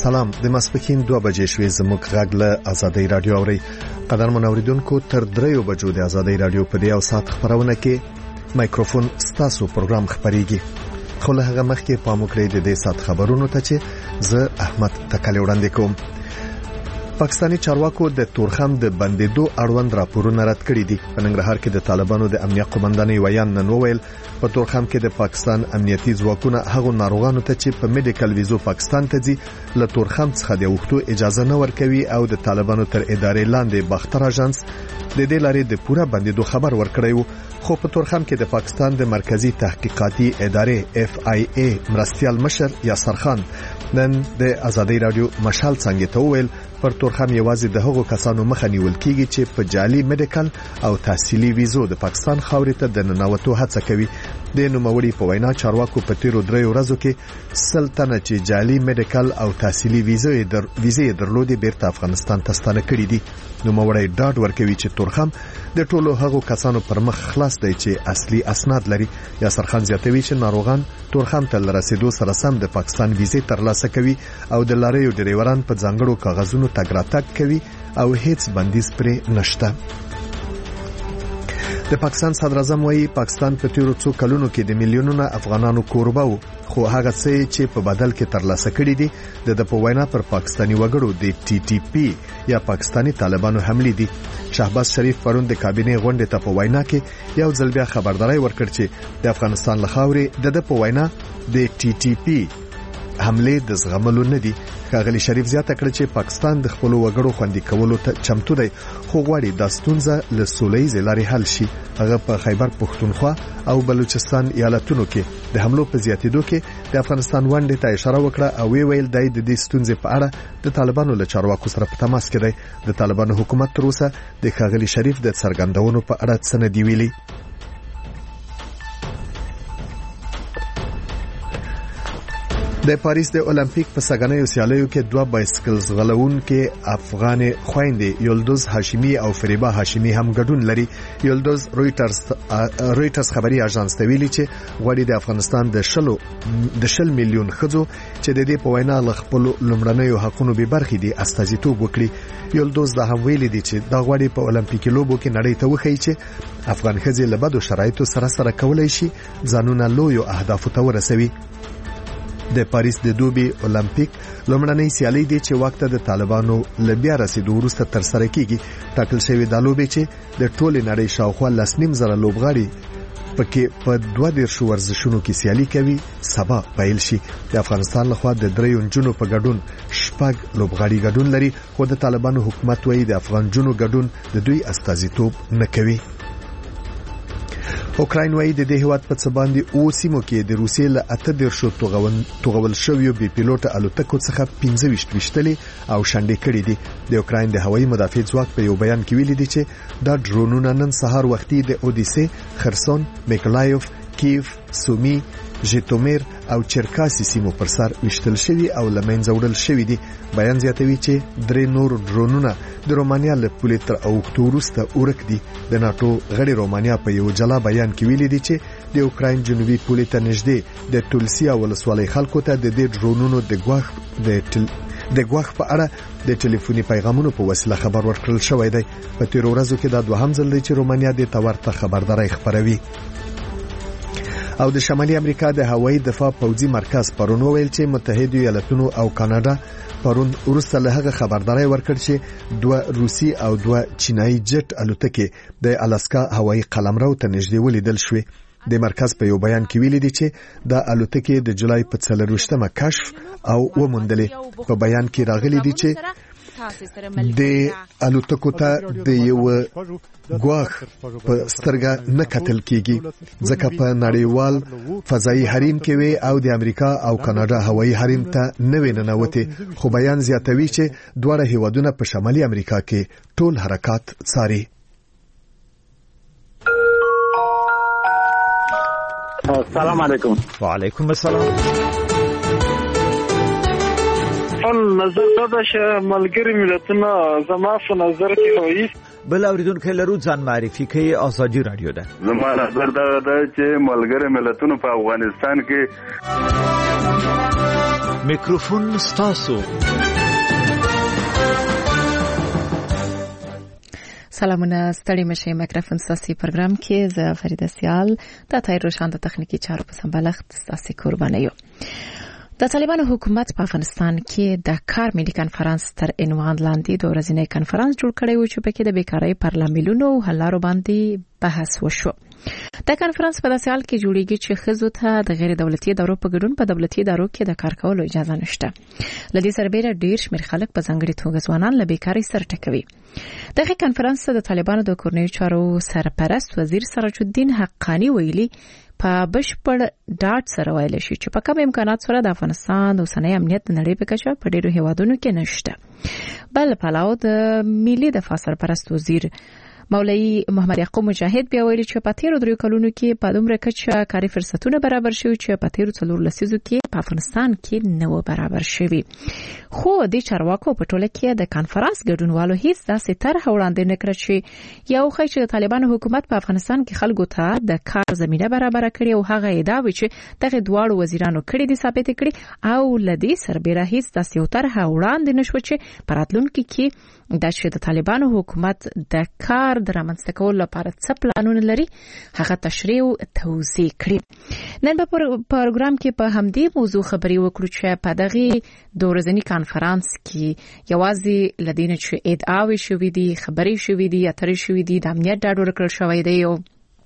سلام د ماسپښین 2 بجې شوې زموږ غږ له آزادۍ رادیو اوري قدرمن اوریدونکو تر 3 بجو د آزادۍ رادیو په دې او سات خبرونه کې مایکروفون ستاسو پروګرام خبريږي خو له هغه مخکې پام وکړئ د دې سات خبرونو ته چې زه احمد تکلی وړاندې کوم. پاکستانی چارواکو د تورخم د بندیدو اړوند راپورونه رد کړي دي. په ننګرهار کې د طالبانو د امنیت قومندانۍ ویان نن وویل په تورخم کې د پاکستان امنیتي ځواکونه هغو ناروغانو ته چې په میډیکل ویزو پاکستان ته ځي له تورخم څخه د وختو اجازه نه ورکوي او د طالبانو تر ادارې لاندې باختر اژانس د دې لارې د پوره بندیدو خبر ورکړی وو. خو په تورخم کې د پاکستان د مرکزی تحقیقاتي ادارې FIA مرستيال مشر یاسر خان نن د آزادۍ رادیو مشال څنګه ته ویل پر تورخم یوازې د هغو کسانو مخه نیول کیږي چې په جعلي میډیکل او تحصیلي ویزو د پاکستان خاورې ته د ننوتو هڅه کوي. د نوموړي په وینا چارواکو په تیرو 3 ورځو کې سلطنه چې جعلي میډیکل او تحصیلي ویزې درلودي بیرته افغانستان ته ستانه کړي دي. نوموړي ډاډ ورکوي چې تورخم د ټولو هغو کسانو پر مخ خلاص دی چې اصلي اسناد لري. یاسر خان زیاتوي چې ناروغان تورخم ته رسیدو سره سم د پاکستان ویزې ترلاسه کوي او د لاریو ډریوران په ځانګړو کاغذونو تګ راتګ کوي او هیڅ بندیز پرې نشته. د پاکستان صدر اعظم وايي پاکستان په تیرو څو کلونو کې د میلیونونو افغانانو کوربه وو خو هغه څه چې په بدل کې ترلاسه کړي دي د په وینا پر پاکستانی وګړو د TTP یا پاکستانی طالبانو حمله دي. شهباز شریف پرون د کابینې غونډې ته په وینا کې یو ځل بیا خبرداري ورکړ چې د افغانستان لخوا د په وینا د TTP حمله د زغملو نه دي. ښاغلي شریف زیاته کړ چې پاکستان د خپل وګړو خوندي کولو ته چمتو دی خو غواړي د ستونزه له سوله‌ییزې لارې حل شي. هغه په خیبر پښتونخوا او بلوچستان ایالتونو کې د حملو په زیاتېدو کې د افغانستان ونډې ته اشاره وکړه او ویل د دې ستونزې په اړه د طالبانو له چارواکو سره په تماس کې دی. د طالبانو حکومت تر اوسه د ښاغلي شریف د څرګندونو په اړه څه نه دی ویلي. د پاریس د اولمپیک په سګنیو سیالیو کې 2 بایسکل ځغلون کې افغان خويندې یلدوز هاشمی او فریبا هاشمی هم ګډون لري. یلدوز رويټرز خبري اژانس ته ویلي چې غواړي د افغانستان د 10 میلیون ښځو چې د دې په وینا ل خپل لومړنیو حقونو به برخې دي استازیتوب وکړي. یلدوز دا هم ویلي دي چې دا غواړي په اولمپیک لوبو کې نړۍ ته وښیي چې افغان ښځې له بدو شرایطو سره کولای شي ځانونه لویو اهدافو ته ورسوي. د پاریس د دوبي اولمپیک لومړنۍ سیالي دي چې وخت د طالبانو لبیا رسیدو وروسته تر سره کیږي. ټاکل شوی د لوبې چې د ټوله نړۍ شاوخوا 2.5 لوبغاړي پکې په 2 ورزشونو کې سیالي کوي سبا پیل شي. د افغانستان لخوا د 3 جنونو په ګډون 6 لوبغاړي ګډون لري خو د طالبانو حکومت وایي د افغان جنونو ګډون د دوی استازیتوب نه کوي. اوکراین وایي د دې هیواد په څه باندې او سیمو کې د روسیې له 18 توغول شویو بي پیلوټ الوتکو څخه 15 وشتلې او شنډې کړې دي. د اوکراین د هوایي مدافع ځواک په یو بیان کې ویلي دي چې دا ډرونونه نن سهار وختي د اودیسه، خرسون، میکلایوف، کیف، سومي، ژیټومیر او چرکاسي سیمو پر سر وشتل شوی او لمنځه وړل شوی دي. بیان زیاتوي چې 3 نور ډرونونه د رومانیا له پولې تر اوکتوبرسته ورک دي. د ناتو غړي رومانیا په یو جلا بیان کې ویلي دي چې د اوکراین جنوبي پولې ته نږدې د تولسیا ولسوالۍ خلکو ته د دې ډرونونو د ګواښ په اړه د ټلیفوني پیغامونو په وسیله خبر ورکړل شوی دی. په تیر ورځو کې دا دوهم ځل دی چې رومانیا د تورته خبرداري خبروي. او د شمالي امریکا د هوایي دفاع پوځي مرکز پرون ویل چې متحده ایالاتونو او کاناډا پرون وروسته له هغه خبرداري ورکړ چې 2 روسي او 2 چینایي جټ الوتکې د الاسکا هوایي قلمرو ته نږدې ولیدل شوې. د مرکز په یو بیان کې ویلي دي چې د الوتکې د جولای په 24مه کشف او وموندلې. په بیان کې راغلي دي چې د الوتکو ته د یو ګواښ په سترګه نه کتل کیږي ځکه په نړیوال فضایي حریم کې وي او د امریکا او کاناډا هوایي حریم ته نه وننوتي. خو بیان زیاتوي چې دواړه هیوادونه په شمالي امریکا کې ټول حرکات څاري. السلام علیکم. وعلیکم السلام. نظر دا چې ملګری ملتونه زما په نظر کې وایي بل اوریدونکو لرو ځان معرفي کوي ازادي رادیو ده. زما نظر دا ده چې ملګری ملتونو په افغانستان کې میکروفون ستاسو. سلامونه، ستړي مشه. میکروفون ستاسو پروګرام کې زه فریده سیال د تای روشان د تخنیکی چارو په سمبالښت ستاسو قربانه یم. د طالبانو حکومت په افغانستان کې د کار ملي کانفرنس تر عنوان لاندې د ورځنی کانفرنس جوړ کړی و چې په کې د بیکاری پر لاملونو او حل لارو باندې بحث وشو. د کانفرنس په داسې حال کې جوړیږي چې ښځو ته د غیر دولتي ادارو په ګډون په دولتي ادارو کې د کار کولو اجازه نشته. لدې سربېره ډیر شمېر خلک په ځانګړي توګه ځوانان له بیکاری سره ټکوي. دغه کانفرنس د طالبانو د کورنیو چارو سرپرست وزیر سراج الدین حقانی ویلي په بشپړ ډاټ سره ویل شي چې په کوم امکانات سره د افغانستان د اوسنۍ امنیت د نړۍ په کچه په ډیرو هیوادونو کې نشته. بل پلاو د ملي دفاع سرپرست وزیر مولوی محمد یعقوب مجاهد بیا ویلي چې په تیرو 3 کلونو کې په دومره کچه کاري فرصتونه برابر شوي چې په تیرو 4 لسیزو کې په افغانستان کې نه و برابر شوي. خو د چارواکو په ټوله کې د کانفرنس ګډونوالو هیڅ داسې طرح وړاندې نه کړ چې یو خی چې د طالبانو حکومت په افغانستان کې خلکو ته د کار زمينه برابر کړي او هغه ادعا وی چې دغه دواړو وزیرانو کړي دي ثابت کړي او لدی سربېره هیڅ داسې یو طرح وړاندې نشو چې پراتلونکو کې د چې د طالبانو حکومت د کار د رامنځته کولو لپاره څه پلانونه لري هغه تشریح او توضیح کړي. نن په پروګرام کې په همدې موضوع خبري وکړو چې په دغه د ورځنی کانفرنس کې یوازې لدینه چې ادعاوي شوې دي، خبري شوې دي، اترې شوې دي، د امنیت ډاډ ورکړل شوی دی او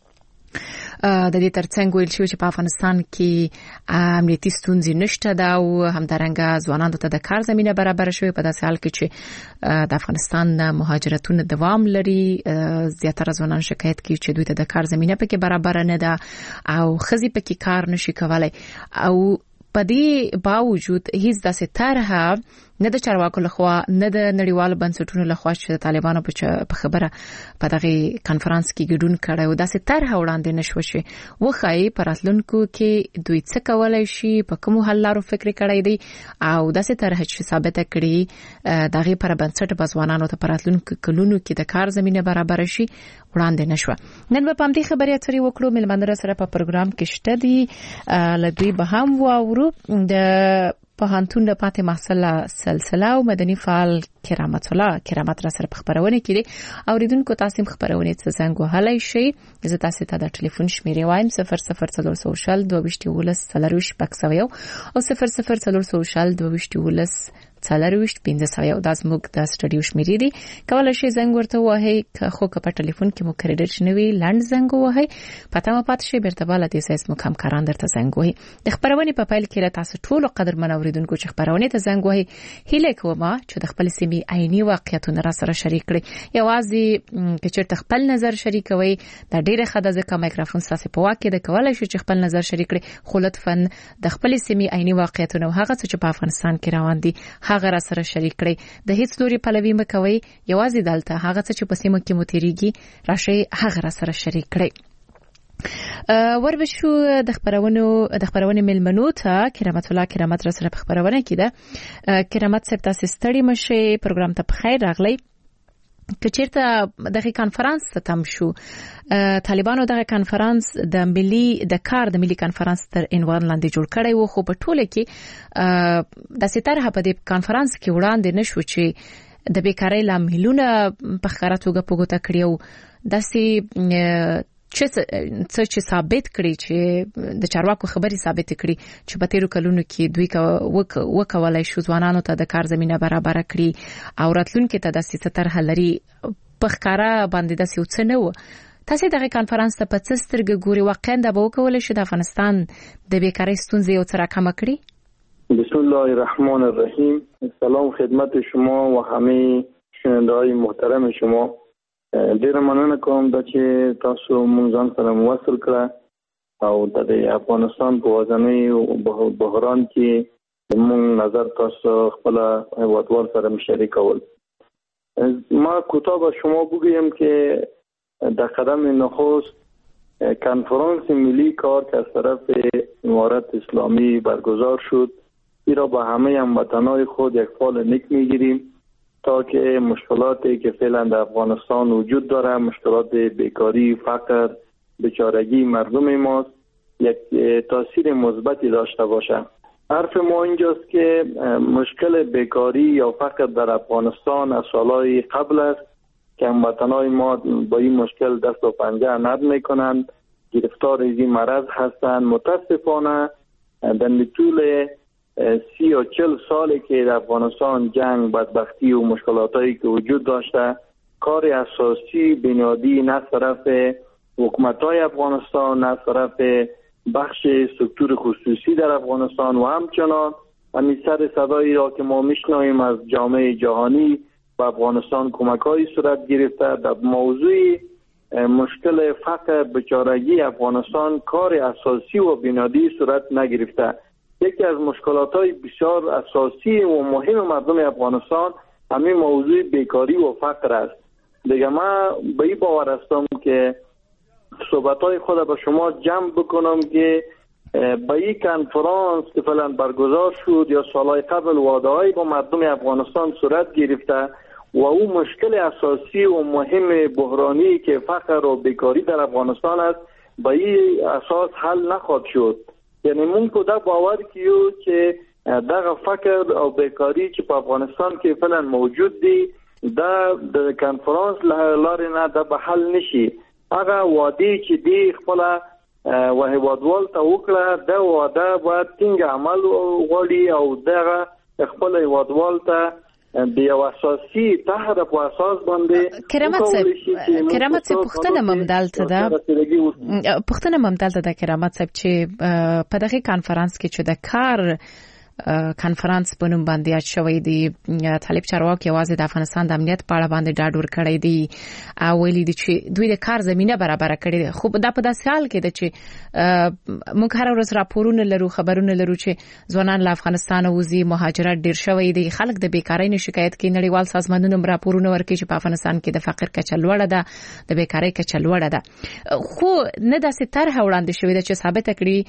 د دې ترڅنګ ویل شو چې په افغانستان کې امنیتي ستونزې نشته دا او همدارنګه ځوانانو ته د کار زمينه برابر شوی په داسې حال کې چې د افغانستان د مهاجرتونو دوام لري. زیاتره ځوانان شکایت کوي چې دوی ته د کار زمينه پکې برابر نه ده او خزي پکې کار نشي کولای او په دې باوجود هیڅ داسې طرحه نه د چارواکو لخوا نه د نړیوالو بنسټونو لخوا چې د طالبانو په خبره په دغه کانفرنس کې ګډون کړي او داسې طرحه وړاندې نشو شي وخی پراتلونکو کې دوی څه کولای شي په کوم حل لارو فکر کړی دی او داسې طرحه چې ثابت کړي دغه پر بنسټ بزوانانو ته پراتلونکو کلونو کې د کار زمينه برابر شي وړاندې نشو. نن په پام دې خبرې اترې وکړو. ملمندره سره په پروګرام کې شته دي لدوی به هم واورو د پوهنتون د پاتې محصله سلسله او مدني فعال کرامت را سره په خبرونه کې دي. اوریدونکو تاسو خبرونه څه زنګ وهلای شي. زه تاسو ته د ټلیفون شمیرې وایم 0040 22 پکسوي او 0040 څلرويشت 1500 د زموږ د سټډیو شمیرې دي. کولای شئ زنګ ورته وهئ خو په ټلیفون کې مو کریډټ شنوي لاند زنګ وهئ پته مو پات شي بیرته بل د سیس مو کاران درته زنګ وهئ. د خبرونه په فایل کې تاسو ټول قدر من اوریدونکو چې خبرونه ته زنګ وهئ هیله کوم چې د خپل سیمې عیني واقعیتونه را سره شریک کړئ. یوازې چې چیرته خپل نظر شریکوي دا ډیره خده ځکه مایکروفون تاسو په واکه د کولای شئ چې خپل نظر شریک کړئ خو لطفاً د خپل سیمې عیني واقعیتونه هغه چې په افغانستان کې روان دي هغه را سره شریک کړئ. د هیڅ لوري پلوي مکوئ. یوازې دلته هغه څه چې په سیمه کې متریږي راشي هغه را سره شریک کړئ. وربشو د خبرونه ملمنو ته کرامت را سره په خبرونه کې ده. کرامت صاحب تاسو ستړي مشه پروګرام ته بخیر راغلی. که چیرته دغه کانفرنس تم شو طالبانو دغه کانفرنس د کار د ملي کانفرنس تر عنوان لاندې جوړ کړی و خو په ټوله کې د ستاره په دې کانفرنس کې وړاندې نشو چې د بیکاری لاملونه په ښکاره توګه په ګوته کړی او داسې چې ثابت کړي چې د چارواکو خبري ثابت کړي چې په تیرو کلونو کې دوی وکولای شو ځوانانو ته د کار زمينه برابر کړي او راتلونکو ته د سیستر حلري په ښکارا باندې د سیوڅ نه و. تاسو دغه کانفرنس ته په څه سترګې ګوري واقعا د به وکولای شي د افغانستان د بیکاری ستونزې یو څه راکمه کړي؟ بسم الله الرحمن الرحیم. سلام خدمت شما و همه شنونده‌های محترم شما. ډیر مننه کوم چې تاسو مونږ ځان سره موصل کړه او د افغانستان په وزنی بحران کې مونږ نظر تاسو خپل هیوادوال سره مشارکول. ما کوتاه به شما بگویم که در قدم نخست کنفرانس ملی کار که از طرف امارت اسلامی برگزار شد این را به همه هموطنان خود یک فال نیک میگیریم. تا که مشکلاتی که فعلا در افغانستان وجود داره، مشکلات بیکاری، فقر، بیچارگی مردم ماست، یک تاثیر مثبتی داشته باشه. حرف ما اینجاست که مشکل بیکاری یا فقر در افغانستان از سالهای قبل است که هموطنان ما با این مشکل دست و پنجه نرم میکنند، گرفتار این مرض هستند. متاسفانه در طول 30 یا 40 سالی که در افغانستان جنگ، بدبختی و مشکلاتایی که وجود داشته، کار اساسی بنیادی نه طرف حکومت‌های افغانستان، نه طرف بخش سکتور خصوصی در افغانستان و همچنان همین سر صدایی را که ما میشنویم از جامعه جهانی و افغانستان کمک‌های صورت گرفته در موضوع مشکل فقر، بیچارگی افغانستان کار اساسی و بنیادی صورت نگرفته. یکی از مشکلات‌های بسیار اساسی و مهم مردم افغانستان همین موضوع بیکاری و فقر است. دیگه من به این باور هستم که صحبت‌های خود به شما جمع بکنم که به این کنفرانس که فعلا برگزار شد یا سالهای قبل وعده‌های با مردم افغانستان صورت گرفته و او مشکل اساسی و مهم بحرانی که فقر و بیکاری در افغانستان است به این اساس حل نخواهد شد. یعنی من کده باور کیو که دغه فقر او بیکاری چې په افغانستان کې فعلا موجود دی دا د کنفرانس لارې نه د حل نشي. هغه وعده چې دی خپل و هیوادوال ته وکړه دا وعده باید څنګه عمل غوړي او دغه خپل هیوادوال ته د یو اساسي طرح په اساس باندې کرامت صاحب پښتنه ممدلته ده کرامت صاحب چې په دغه کانفرنس کې چې د کار کانفرنس په نوم باندې یاد شوی دی، طالب چارواکي یوازې د افغانستان د امنیت په اړه باندې ډاډ ورکړی دی او ویلي دی چې دوی د کار زمينه برابر کړې ده. خو دا په داسې حال کې ده چې موږ هر ورځ راپورونه لرو، خبرونه لرو چې ځوانان له افغانستان وځي، مهاجرت ډیر شوی دی، خلک د بیکاری نه شکایت کوي. نړیوال سازمانونه راپورونه ورکوي چې په افغانستان کې د فقر کچه لوړه ده، د بیکاری کچه لوړه ده. خو نه داسې طرح وړاندې شوې ده چې ثابت کړي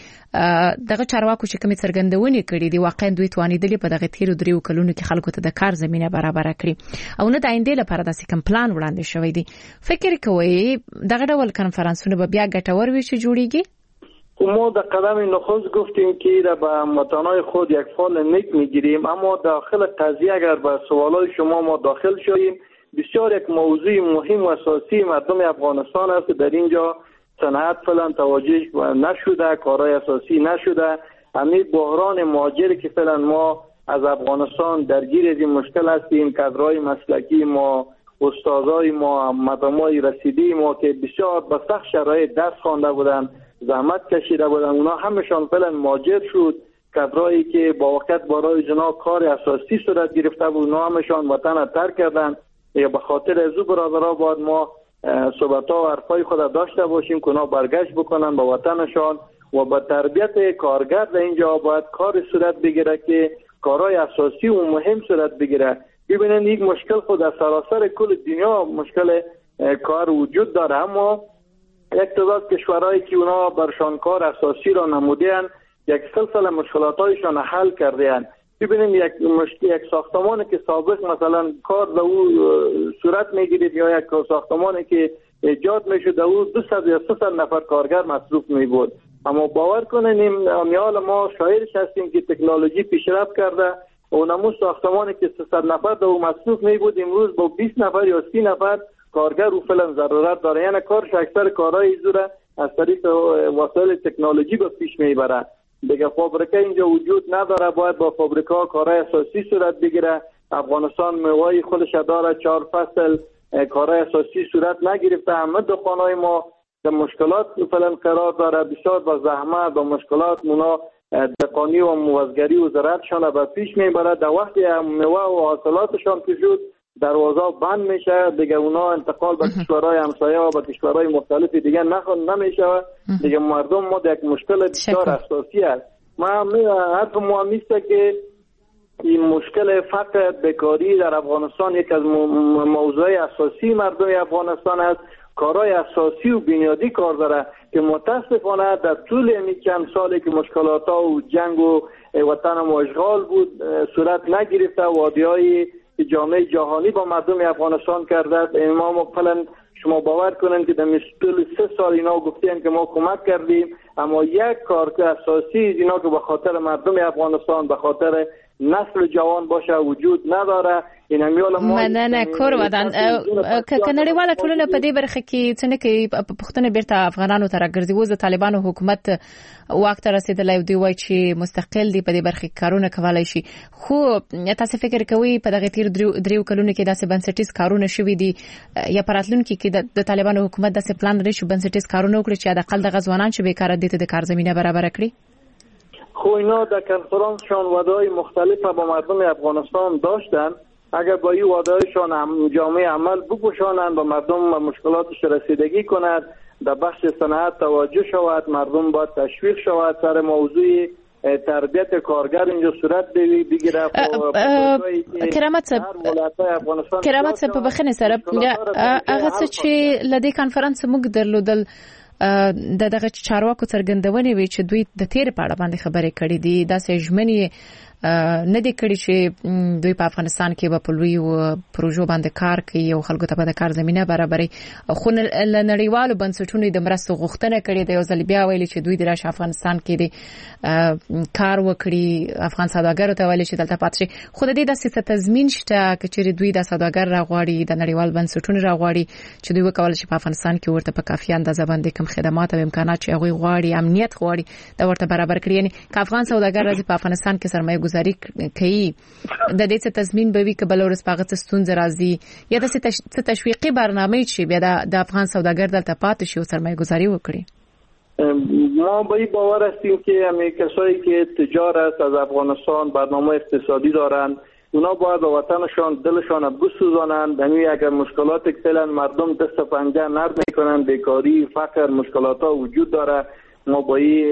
دغه چارواکو چې کومې څرګندونې کړي دي واقعا دوی توانیدلي په دغه تیرو دریو کلونو کې خلکو ته د کار زمينه برابر کړي او نه د آینده لپاره داسې کوم پلان وړاندې شوی دی. فکر کوئ دغه ډول کانفرنسونه به بیا ګټور وي چې جوړیږي؟ ما در قدم نخست گفتیم که را به هموطنان خود یک فال نیک میگیریم، اما داخل قضیه اگر به سوالای شما ما داخل شویم، بسیار یک موضوع مهم و اساسی مردم افغانستان است. در اینجا صنعت فعلا توجه نشده، کارهای اساسی نشده. همین بحران مهاجری که فعلا ما از افغانستان درگیر از این مشکل هستیم، کادرهای مسلکی ما، استادای ما، مقامای رسیدی ما که بسیار به سخت شرایط درس خوانده بودن، زحمت کشیده بودن، اونا همشان فعلا مهاجر شد. کادرایی که با وقت برای جنا کار اساسی صورت گرفته بود، اونا همشان وطن ترک کردن. یا به خاطر از او برادرها باید ما صحبت‌ها و حرفای خود داشته باشیم که اونا برگشت بکنن به وطنشان و با تربیت کارگر در اینجا باید کار صورت بگیره که کارهای اساسی و مهم صورت بگیره. ببینید یک مشکل خود از سراسر کل دنیا مشکل کار وجود داره، اما یک تعداد کشورهایی که اونا برشان کار اساسی را نمودن یک سلسله مشکلاتایشان حل کردن. ببینید یک ساختمانی که سابق مثلا کار در او صورت میگیرید یا یک ساختمانی که ایجاد میشد او 200 یا 300 نفر کارگر مصروف می بود، اما باور کنین امیال ما شاهدش هستیم که تکنولوژی پیشرفت کرده و نمون ساختمانی که 300 نفر در او مصروف می بود امروز با 20 نفر یا 30 نفر کارگر او فعلا ضرورت داره. یعنی کارش اکثر کارهای زوره از طریق وسایل تکنولوژی به پیش میبره. دیگه فابریکه اینجا وجود نداره، باید با فابریکه ها کارهای اساسی صورت بگیره. افغانستان میوه خودش داره، 4 فصل کارهای اساسی صورت نگرفته. همه دکانهای ما در مشکلات فعلا قرار داره، بسیار با زحمت و مشکلات اونا دکانی و موزگری و زراعتشان به پیش میبره. در وقتی میوه و حاصلاتشان که شد دروازه بند میشه، دیگه اونا انتقال به کشورهای همسایه و به کشورهای مختلف دیگه نمیشه. دیگه مردم ما یک مشکل بسیار اساسی است. حرف ما میسته که این مشکل فقر بیکاری در افغانستان یک از موضوع اساسی مردم افغانستان است. کارهای اساسی و بنیادی کار داره که متاسفانه در طول این چند سالی که مشکلات ها و جنگ و وطن و اشغال بود صورت نگرفته. وادی‌های که جامعه جهانی با مردم افغانستان کرده است. ما فعلا شما باور کنید که در طول 3 سال اینا گفتن که ما کمک کردیم، اما یک کار اساسی اینا که به خاطر مردم افغانستان، به خاطر نسل جوان باشه وجود نداره. این همیال ما مننه کور ودان کنړیواله ټولنه په دې برخه کې څنګه کې پښتنه بیرته افغانانو ته راګرځي. وز د طالبانو حکومت وخت رسیدلی دی وای چې مستقل دی په دې برخه کې کارونه کولای شي، خو تاسو فکر کوئ په دغه تیر دریو کلونو کې داسې بنسټیز کارونه شوي دي یا پراتلونکو کې د طالبانو حکومت داسې پلان لري چې بنسټیز کارونه وکړي چې د اقل د غزوانان چې بیکاره دي ته د کار زمينه برابر کړي؟ خو اینا در کنفرانسشان وعده‌های مختلف با مردم افغانستان داشتن. اگر با این وعده‌هایشان جامعه عمل بپوشانند و مردم و مشکلاتش رسیدگی کند، در بخش صنعت توجه شود، مردم باید تشویق شود، سر موضوع تربیت کارگر اینجا صورت بگیره. کرامت صاحب په بخنه سره هغه څه چې لدې کانفرنس موږ درلودل دغه چارواکو څرګندونې وی چې دوی د تیر په اړه باندې خبرې کړې دي، دا سېجمنې نه دي کړی چې دوی په افغانستان کې په لویو پروژو باندې کار کوي او خلکو ته په کار زمينه برابري. خو نړیوالو بنسټونو د مرستو غوښتنه کړې ده، یو ځل بیا ویلي چې دوی د افغانستان کې د کار وکړي، افغان سوداګرو ته ویلي چې دلته پاتې شي. خو د دې د سیاست تضمین شته چې دوی د سوداګر راغواړي، د نړیوال بنسټونو راغواړي چې دوی وکول شي په افغانستان کې ورته په کافي اندازه باندې کوم خدمات او امکانات چې هغه غواړي، امنیت غواړي، دا ورته برابر کړي. یعنی که افغان سوداګر راځي په افغانستان کې سرمایه گذاری کوي، د دې څه تضمین به وي که بلورس پاغه ستونزې راځي یا د څه تشویقي برنامه چې بیا د افغان سوداګر دلته پاتې شي او سرمایه گذاری وکړي؟ ما با این باور هستیم که همه کسایی که تجارت از افغانستان برنامه اقتصادی دارند، اونا باید به وطنشان دلشان بسوزانند. یعنی اگر مشکلات فعلا مردم دست پنجه نرم میکنن، بیکاری، فقر، مشکلات ها وجود داره، ما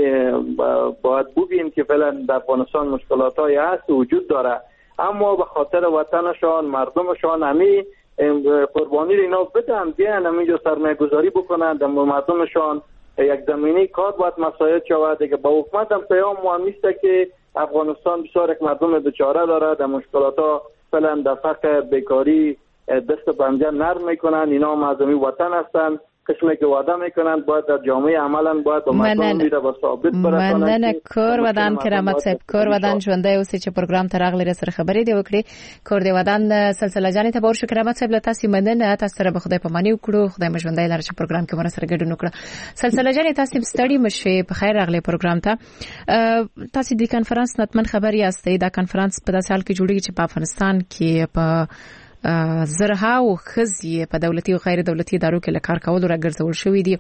باید بگیم که فعلا در افغانستان مشکلات های هست وجود داره، اما به خاطر وطنشان، مردمشان همه قربانی اینا بدن، بیان همینجا سرمایه گذاری بکنند، مردمشان یک زمینی کار باید مساعد شود. دیگه با حکومت هم پیام مهم نیست که افغانستان بسیار یک مردم بیچاره داره، در مشکلات ها فعلا در فقر، بیکاری دست پنجه نرم میکنن. اینا هم از وطن هستن، قسمی که وعده میکنند باید در جامعه عملا باید با مردم میره و ثابت برسانند. مننه کور ودان کرامت صاحب، کور ودان ژوندۍ اوسې چې پروګرام ته راغلی سره خبرې دی وکړي. کور دی ودان سلسله جانې ته ورشو. کرامت صاحب له تاسو مننه، تاسو سره به خدای په مانی وکړو، خدای مې ژوندۍ لاره چې پروګرام کې مر سره ګډون وکړه. سلسله جانې تاسو ستړي مشه، په خیر راغلی پروګرام ته. تاسو د کانفرنس نتمن خبر یاستئ. دا کانفرنس په داسې حال کې جوړیږي چې په افغانستان کې په زرها او خزي په دولتي او غیر دولتي ادارو کې لکار کول راګرځول شوې دي.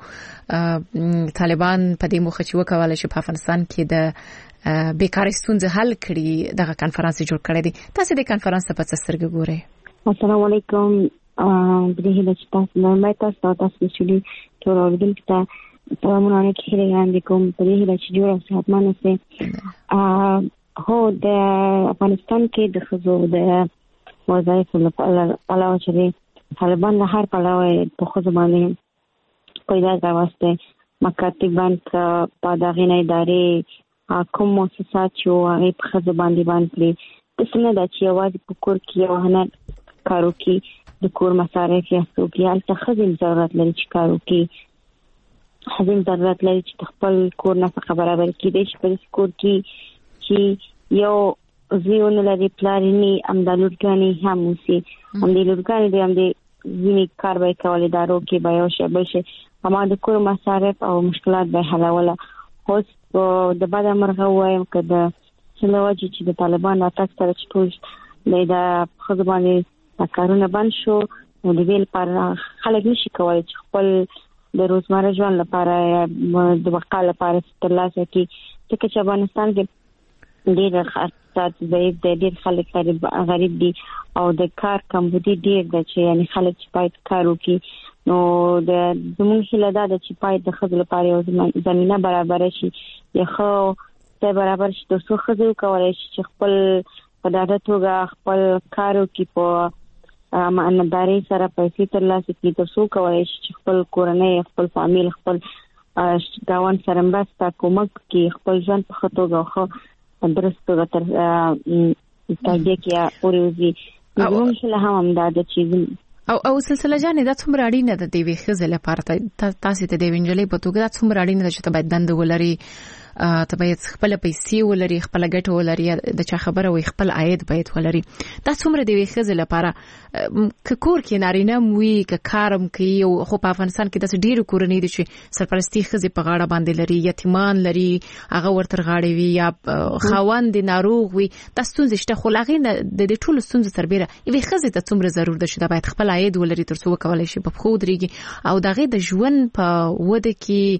طالبان په دې مخه چې وکول شي په افغانستان کې د بیکاری ستونزې حل کړي دغه کانفرنس جوړ کړی دی. تاسو د کانفرنس په څه سترګې ګورئ؟ السلام علیکم. بریښه چې تاسو نو تاسو چې ټول اوریدونکو ته سلامونه کړي وړاندې کوم. بریښه چې جوړ صحتمن اوسئ. هو د افغانستان کې د خزو د وظایف لپاره علاوه چې طالبان له هر پلاوی په خو باندې پیدا راوسته مکاتب بانک په دغه نه ادارې کوم مؤسسات چې هغه په خو باندې د څنګه د چې आवाज په کور کې یو هنر کارو کې د کور مصارف یې سوګیال ته خزم ضرورت لري چې کارو کې خزم ضرورت لري چې خپل کور نه برابر کړي د خپل کور کې چې یو زیونه لري پلاني امدالورګانی هم وسی امدالورګانی د امدي ځینې کاروي کولې دارو کې به یو شی بل شي اما د کور مصارف او مشکلات به حلوله. خو د بعد مرغه وایم کده سلواجی چې د طالبان اتاک سره ټول د خدمانه کارونه بند شو نو د ویل پر خلک نشي کولای چې خپل د روزمره ژوند لپاره د بقا لپاره ترلاسه کړي. ځکه چې افغانستان کې ډېر خاصات ډېر خلک غریب دي او د کار کمبودي ډېر ده چې یعنی خلک چې باید کار وکړي. نو د زموږ هیله ده چې باید د خپل لپاره یو زمينه برابر شي یا خو ته برابر شي د څو خزو کولای شي چې خپل په دغه توګه خپل کار وکړي په امانتداري سره پیسې ترلاسه کړي د څو کولای شي چې خپل کورنۍ خپل فامیل خپل گاون سره مرسته کومک کوي خپل ځان په خطوګه خو درسته تر تاګه کې اوريږي. او شله هم دا چیز او سلسله جانې دا څومره اړینه ده د وی خزل لپاره تاسو ته د وینجلې په توګه دا څومره اړینه ده چې ته باید دند ولري ته باید خپل پیسې ولري خپل ګټه ولري د چا خبره وي خپل عاید باید ولري دا څومره د وی خزل لپاره کور کې نارینه موي ک کارم کوي او خو په افغانستان کې د ډیرو کورنۍ دي چې سرپرستی خزي په غاړه باندې لري یتیمان لري هغه ورتر غاړي وي یا خاوند ناروغ وي تاسو ستونزې شته خو لاغې د ټولو ستونزې تربیره وی خزي ته څومره ضرورت ده چې دا باید خپل عاید ولري ترڅو وکولای شي په خو درېږي او دغه د ژوند په وده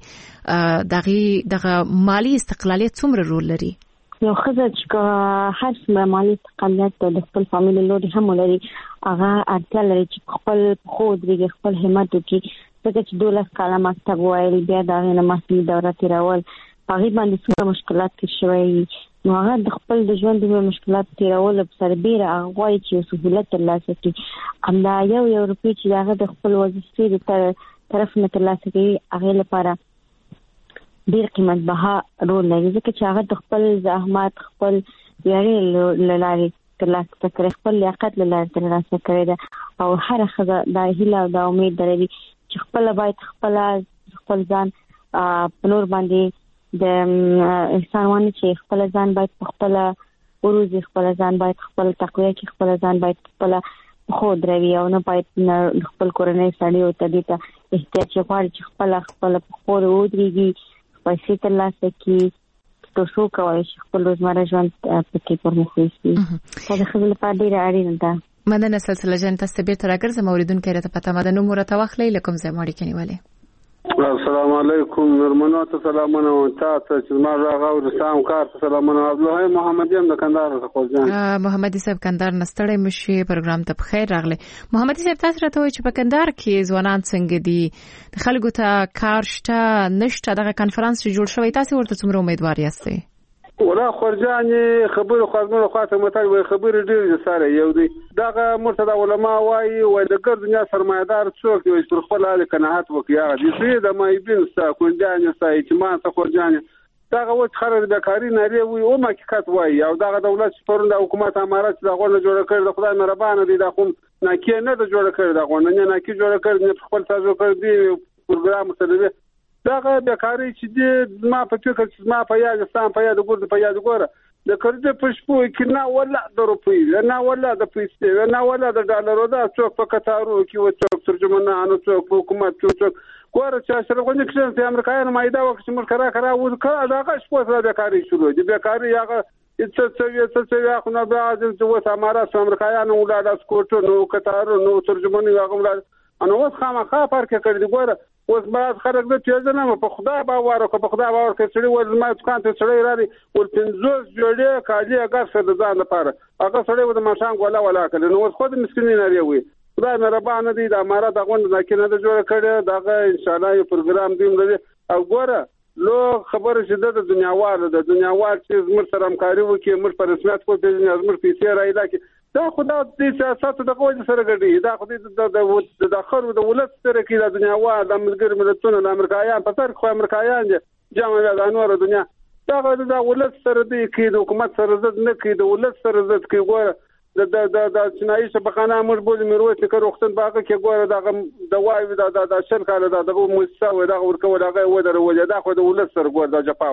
کې دغه مالی استقلالیت څومره رول لري یو خزه چې هر څومره مالی استقلالیت د خپل فامیل لوري هم لري هغه اړتیا لري چې خپل خو درېږي خپل همت وکړي ځکه چې 12 کاله مکتب وایي بیا دا نه مسلې دوره تیرول هغه باندې څومره مشکلات کې شوي نو هغه د خپل د ژوند د مشکلات تیرول سره بیره هغه وایي چې سہولت ترلاسه کړي همدا یو روپی چې هغه د خپل وظیفې د طرف نه ترلاسه کوي هغه لپاره ډیر قیمت بها رول لري ځکه چې هغه د خپل زحمت خپل یاري لاري ترلاسه کوي خپل لیاقت لاره ترلاسه کوي او هر خزه د هیله او د امید لري چې خپل باید خپل ځان په نور باندې د انسان ونه چې خپل ځان باید خپل وروزي خپل ځان باید خپل تقوی کې خپل ځان باید خپل خو دروي او نه باید خپل کورنۍ سړی او تدې ته احتیاج غواړي چې خپل خو ودرېږي پیسې ترلاسه کړي تاسو کولی شئ خپل روزمره ژوند پکې پرمخ یوسئ دا خپل لپاره ډیر اړین ده مدنه سلسله جن تاسو به تر راګرځم اوریدونکو راته پته مدنه مرته واخلې لکم زموږ کې نیولې السلام علیکم نرمنو ته سلامونه او تاسو چې ما راغو رسام کار ته سلامونه عبدالله محمدی هم د کندهار څخه خوځان محمدی صاحب کندهار نستړی مشي پروګرام ته بخیر راغله محمدی صاحب تاسو راته وایي چې په کندهار کې ځوانان څنګه دي خلکو ته کار شته نشته دغه کانفرنس جوړ شوی تاسو ورته څومره امیدوار یاستئ ولا خرجان خبر خاصمه خاطر متل خبر ډیر سره یو دی دغه مرتضی علما وايي وای د ګر دنیا سرمایدار څوک دی چې خپل حال قناعت وکړي هغه دې د مایبین ستا کونجان ستا اعتماد ستا خرجان دغه وخت خرج د کاری نری وي او حقیقت وايي او دغه دولت پرون د حکومت امارات دغه نه جوړ کړ د خدای مهربان دی د کوم ناکي نه د جوړ کړ دغه نه ناکي جوړ کړ نه خپل تاسو کړ دی پروګرام سره دغه بیکاری چې د ما په فکر چې ما په یاد ستان په یاد ګور په یاد ګور د کړه په شپو کې نه ولا د روپی نه ولا د پیسې نه ولا د ډالرو دا څوک په قطارو کې و څوک ترجمانانو څوک حکومت څوک ګور چې سره غوښنه کې چې امریکایان مایدا وکړي چې کرا و دغه شپو سره بیکاری شروع دي بیکاری هغه څه خو نه بعض چې و امارات امریکایان ولاړ اسکوټ نو قطارو نو ترجمانی هغه ولاړ انو اوس خامخا فرق کړی دی ګوره اوس بعض خلک د پیژنه نه په خدای باور او په خدای باور کې سړي ول ما دکان ته سړي راځي ول 15 جوړه کالی هغه څه د ځان لپاره هغه سړي و د ماشان ولا کړي نو اوس خود مسکینین لري وي خدای مهربان دی د امارات غوند ځکه نه جوړ کړي دغه ان شاء الله یو پروګرام دیم لري او ګوره لو خبره چې د دنیاوال چې زموږ سره همکاري وکړي موږ په رسمیت په دې زموږ پیسې راځي کې دا خدای د سیاست د قوت سره ګډي دا خدای د داخلو د ولادت سره کې د دنیاوال د ملګری ملتونو د امریکایان په سر خو امریکایان جامع د انوار دنیا دا د ولادت سره دی کې د حکومت سره زد نه کې د ولادت سره زد کې ګوره د چنایي شبخانه موږ بوزي میروت کې وختن باغه کې ګوره د وایو د شل کاله دغه مؤسسه و دغه ورکول هغه و درول دا خو د ولادت سره ګوره د جپا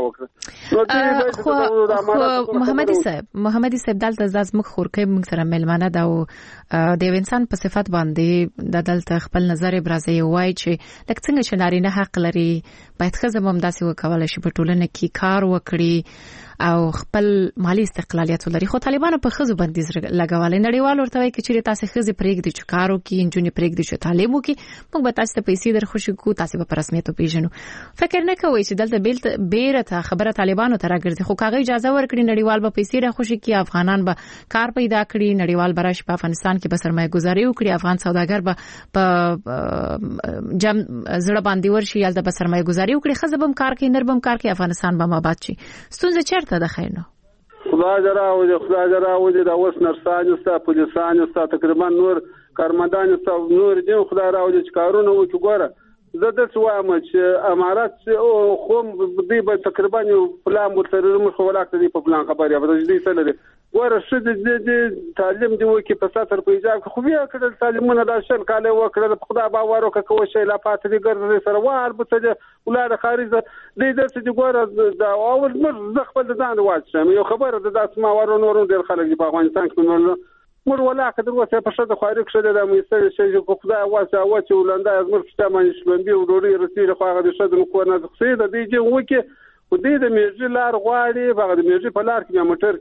وکړه محمدي صاحب دلته زموږ خورکې موږ سره ملمانه دا د انسان په صفات باندې د دلته خپل نظر ابرازي وای چې لکه څنګه چې نارینه حق لري باید خزم هم داسې وکولای شي په ټولنه کې کار وکړي او خپل مالی استقلالیت ولري خو طالبانو په خزو بندیز لګولې نړیوال ورته وایي چې تاسو خزي پرېږدي چې کارو کې انجونی پرېږدي چې تعلیم وکړي موږ به تاسو ته پیسې درخوشي کو تاسو به په رسمیت پیژنو فکر نه کوئ چې دلته بیرته خبره طالبانو ته راګرځي خو کاغذ اجازه ورکړي نړیوال به پیسې راخوشي کې افغانان به کار پیدا کړي نړیوال براش په افغانستان کې به سرمایه گذاري وکړي افغان سوداګر به په جام زړه باندې ورشي یالته به سرمایه گذاري وکړي خزبم کار کوي نربم کار کوي افغانستان به آباد شي ستونزه چیرته ده خیر نو خدای دراوځي دا اوس نرسان او پولیسان او تقریبا نور کارمندان او نور دي خدای راوځي چې کارونه وکړي ګوره زه د سوام چې امارات خو دوی به تقریبا پلان ورته مخ ولاکته دي په پلان خبرې به دې سره ګوره ښځې د تعلیم دی وکړي په سطر په ایجاب خو بیا کړل تعلیمونه دا شل کاله وکړل په خدای باور وکړه کوم شی لا پاتې دي ګرځي سره وار به څه ولاره خارجه دې د څه ګوره دا اول مر خپل ځان واچم یو خبره د اسما ورو نورو ډېر خلک په افغانستان کې مر ولا قدر وسه په شته خارج شته د مېستر شي په خدای واسه او چې ولنده از مر شته مې شلندې وروړي رسېله خو هغه د شته کو نه ځخې د دې چې وکي و دې د میرجی لار غواړي هغه د میرجی په لار کې موټر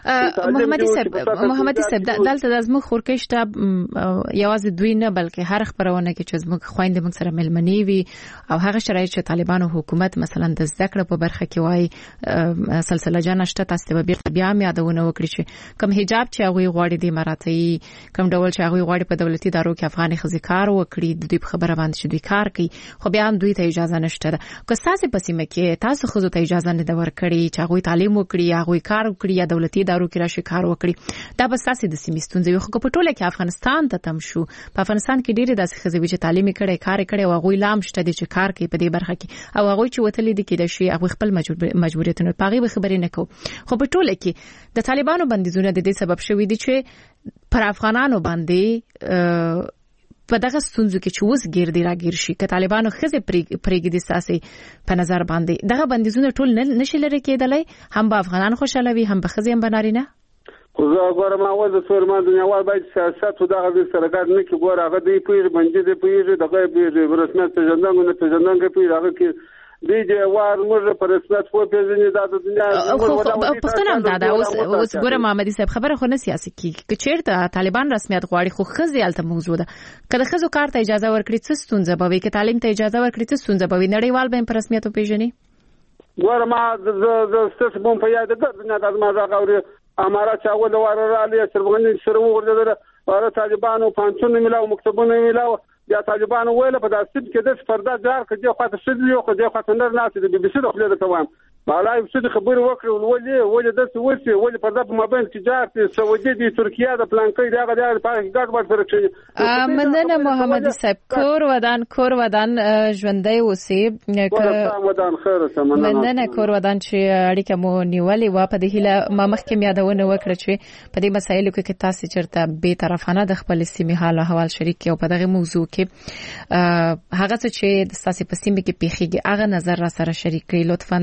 کوي محمد صاحب دلته د زموږ خورکشته یوازې دوی نه بلکې هر خبرونه کې چې زموږ خويندې موږ سره ملمنې وي او هغه شرایط چې طالبانو حکومت مثلا د زده کړې په برخه کې وای سلسله جنشته تاسو به بیا یادونه وکړي چې کوم حجاب چې هغه غواړي د اماراتي کوم ډول چې هغه غواړي په دولتي ادارو کې افغاني خزي کار وکړي د دې خبره باندې چې دوی کار کوي خو بیا هم دوی ته اجازه نشته که تاسو په سیمه کې تاسو خو ته اجازه نه ورکړي چې هغه تعلیم وکړي هغه کار وکړي یا دولتي ادارو کې راشي کار وکړي دا بس تاسو د سیمې ستونزې خو په ټوله کې افغانستان ته تم شو په افغانستان کې ډېر داسې خزوي چې تعلیم کړي کار کړي او هغه لام شته چې کار کوي په دې برخه کې او هغه چې وتلې دي کې د شي هغه خپل مجبوریتونه پاغي به خبرې نه کو خو په ټوله کې د طالبانو بندیزونه د دې سبب شوې دي چې پر افغانانو باندې په دغه ستونزو کې چې اوس ګرځي راګیر شي ک طالبانو خزه پرېګې د ساسي په نظر باندې دغه بندیزونه ټول نشي لري کېدلای هم به افغانان خوشاله وي هم به خزه هم بنارینه خو زه ګورم اول د سورمان دنیا وای باید سیاست او دغه سره کار نه کې ګور هغه دی پیر باندې دی پیر دغه پیر رسمیت ته ژوندنګ ته ژوندنګ پیر هغه کې دیجه وار موږ پر رسمیت خو پیژنې د دنیا پښتون هم دا اوس ګوره محمدي صاحب خبره خو نه سیاسي کې چیرته طالبان رسمیت غواړي خو خزي الته موضوع ده کله خزو کار ته اجازه ورکړي څه ستونزه به وي کې تعلیم ته اجازه ورکړي څه ستونزه به وي نړیوال به پر رسمیت پیژني ګوره ما د ستاسو بم په یاد ده دنیا د ما غوړي اماره چاول ورالي سربغني سره وګرځیدل او طالبانو پانڅونه ملاو مکتبونه ملاو یا طالبانو ویل په داسې کې د فردا جار کې خو ته شې یو خو د خاطر نه ناس د بي بي سي د خپل ته وایم بالای څه خبر وکړو ولې د څه ورسي ولې په دغه مابین تجارت سعودي د ترکیه د پلان کې دغه د ګډ وډ سره شي مننه محمد صاحب کور ودان ژوندۍ اوسې ودان خیر سم مننه کور ودان چې اړیکه مو نیولې و په دې هله ما مخکې یادونه وکړه چې په دې مسایلو کې تاسو چرته به طرفانه د خپل سیمې حال او احوال شریک او په دغه موضوع کې هغه چې د تاسو په سیمه کې پیخيږي هغه نظر را سره شریک کړئ لطفاً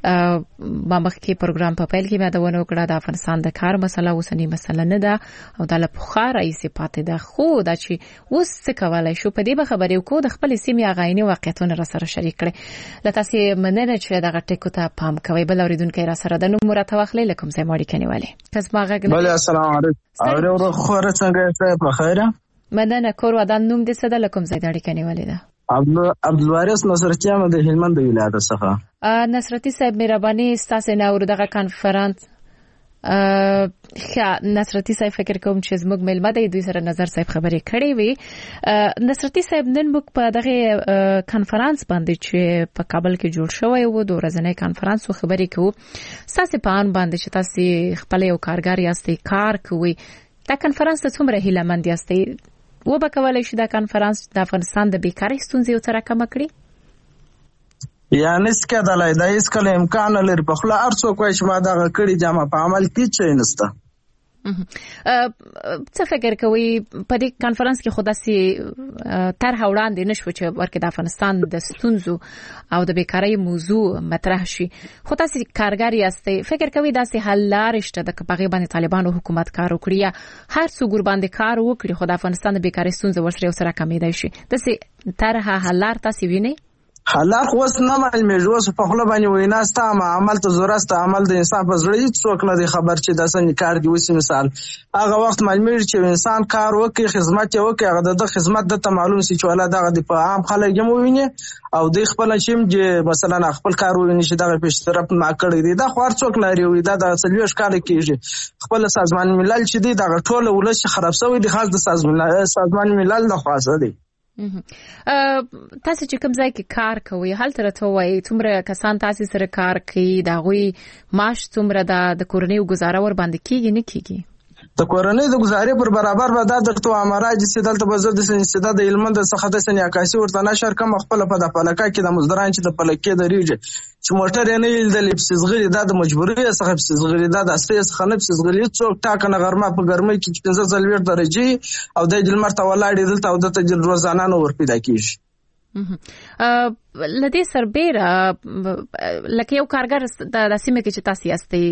ما مخکې پروګرام په پیل کې یادونه وکړه د افغانستان د کار مسله اوسنی مسله نه ده او د لپخا رئیس پاتې ده خو دا چې اوس څه کولای شو په دې خبرې وکړو د خپل سیمې غایني واقعیتونه را سره شریک کړي لته سي مننه چې دغه ټکو ته پام کوي بل اوریدونکو را سره د نوم مرته واخلې لکم زه ماړي کنيواله کس ما غږ بل السلام علیکم اورو خو څنګه څه په خیره مننه کور ودان نوم دې څه د لکم زه دړي کنيواله ده عبدالوارث نصرتی هم د هلمند ولایت څخه نصرتی صاحب مهرباني ستاسو نه ور دغه کانفرنس نصرتی صاحب فکر کوم چې زموږ ملمه د دوی سره نظر صاحب خبرې کړې وي نصرتی صاحب نن موږ په دغه کانفرنس باندې چې په کابل کې جوړ شوی و د ورځنی کانفرنس خبرې کوو تاسو په ان باندې چې تاسو خپل یو کارګر یاستئ کار کوي دا کانفرنس ته څومره هیله مند یاستئ و به کولای شي دا کانفرنس د افغانستان د بیکاری ستونزې او تر کم کړي یعنی څه کېدلای دا هیڅ کله امکان لري په خپل ارڅو کوی چې ما دا کړی جامه په عمل کې چي نسته څه فکر کوي په دې کانفرنس کې خدا سي طرح وړاندې نشو چې ورکه د افغانستان د ستونزو او د بیکاری موضوع مطرح شي خو تاسو کارګر یاستئ فکر کوي دا سي حل لارې شته د کپغه باندې طالبانو حکومت کار وکړي یا هر څو ګور باندې کار وکړي خو د افغانستان د بیکاری ستونزې ورسره سره کمیدای شي د سي طرح حل لار تاسو وینئ حالات خو نه معلومیږي اوس په خپل باندې ویناسته ما عمل ته زورسته عمل د انسان په زړه هیڅ څوک نه دی خبر چې د سن کار دی وسی مثال هغه وخت معلومیږي چې انسان کار وکړي خدمت وکړي هغه د خدمت د معلوم سي چې ولا دغه د په عام خلک هم ویني او د خپل شیم چې مثلا خپل کار ویني چې دغه په طرف ما کړی دی دا خور څوک لري وي دا د سلیوش کار کیږي خپل سازمان ملل چې دی دغه ټوله ولس خراب شوی دی خاص د سازمان ملل نه خاصه دی تاسو چې کوم ځای کې کار کوي هل تر ته وای څومره کسان تاسو سره کار کوي دا غوي معاش څومره د کورنۍ گزاره ور باندې کیږي نه کیږي د کورنۍ د گزارې پر برابر به دا درته امراج چې دلته به زه د سنسده د علم د څخه د سنیاکاسي ورته نشر کوم خپل په د پلکا کې د مزدران چې د پلکې د ریږي چې موټر یې نه لیدل پسزغلي دا د مجبوري څخه پسزغلي دا د اصلي څخه نه پسزغلي څوک ټاکنه غرمه په ګرمۍ کې 15 درجه او د جلمر ته ولاړې دلته او د تجل روزانه نو ور پیدا کیږي لدې سربېره لکه یو کارګر د سیمه کې چې تاسو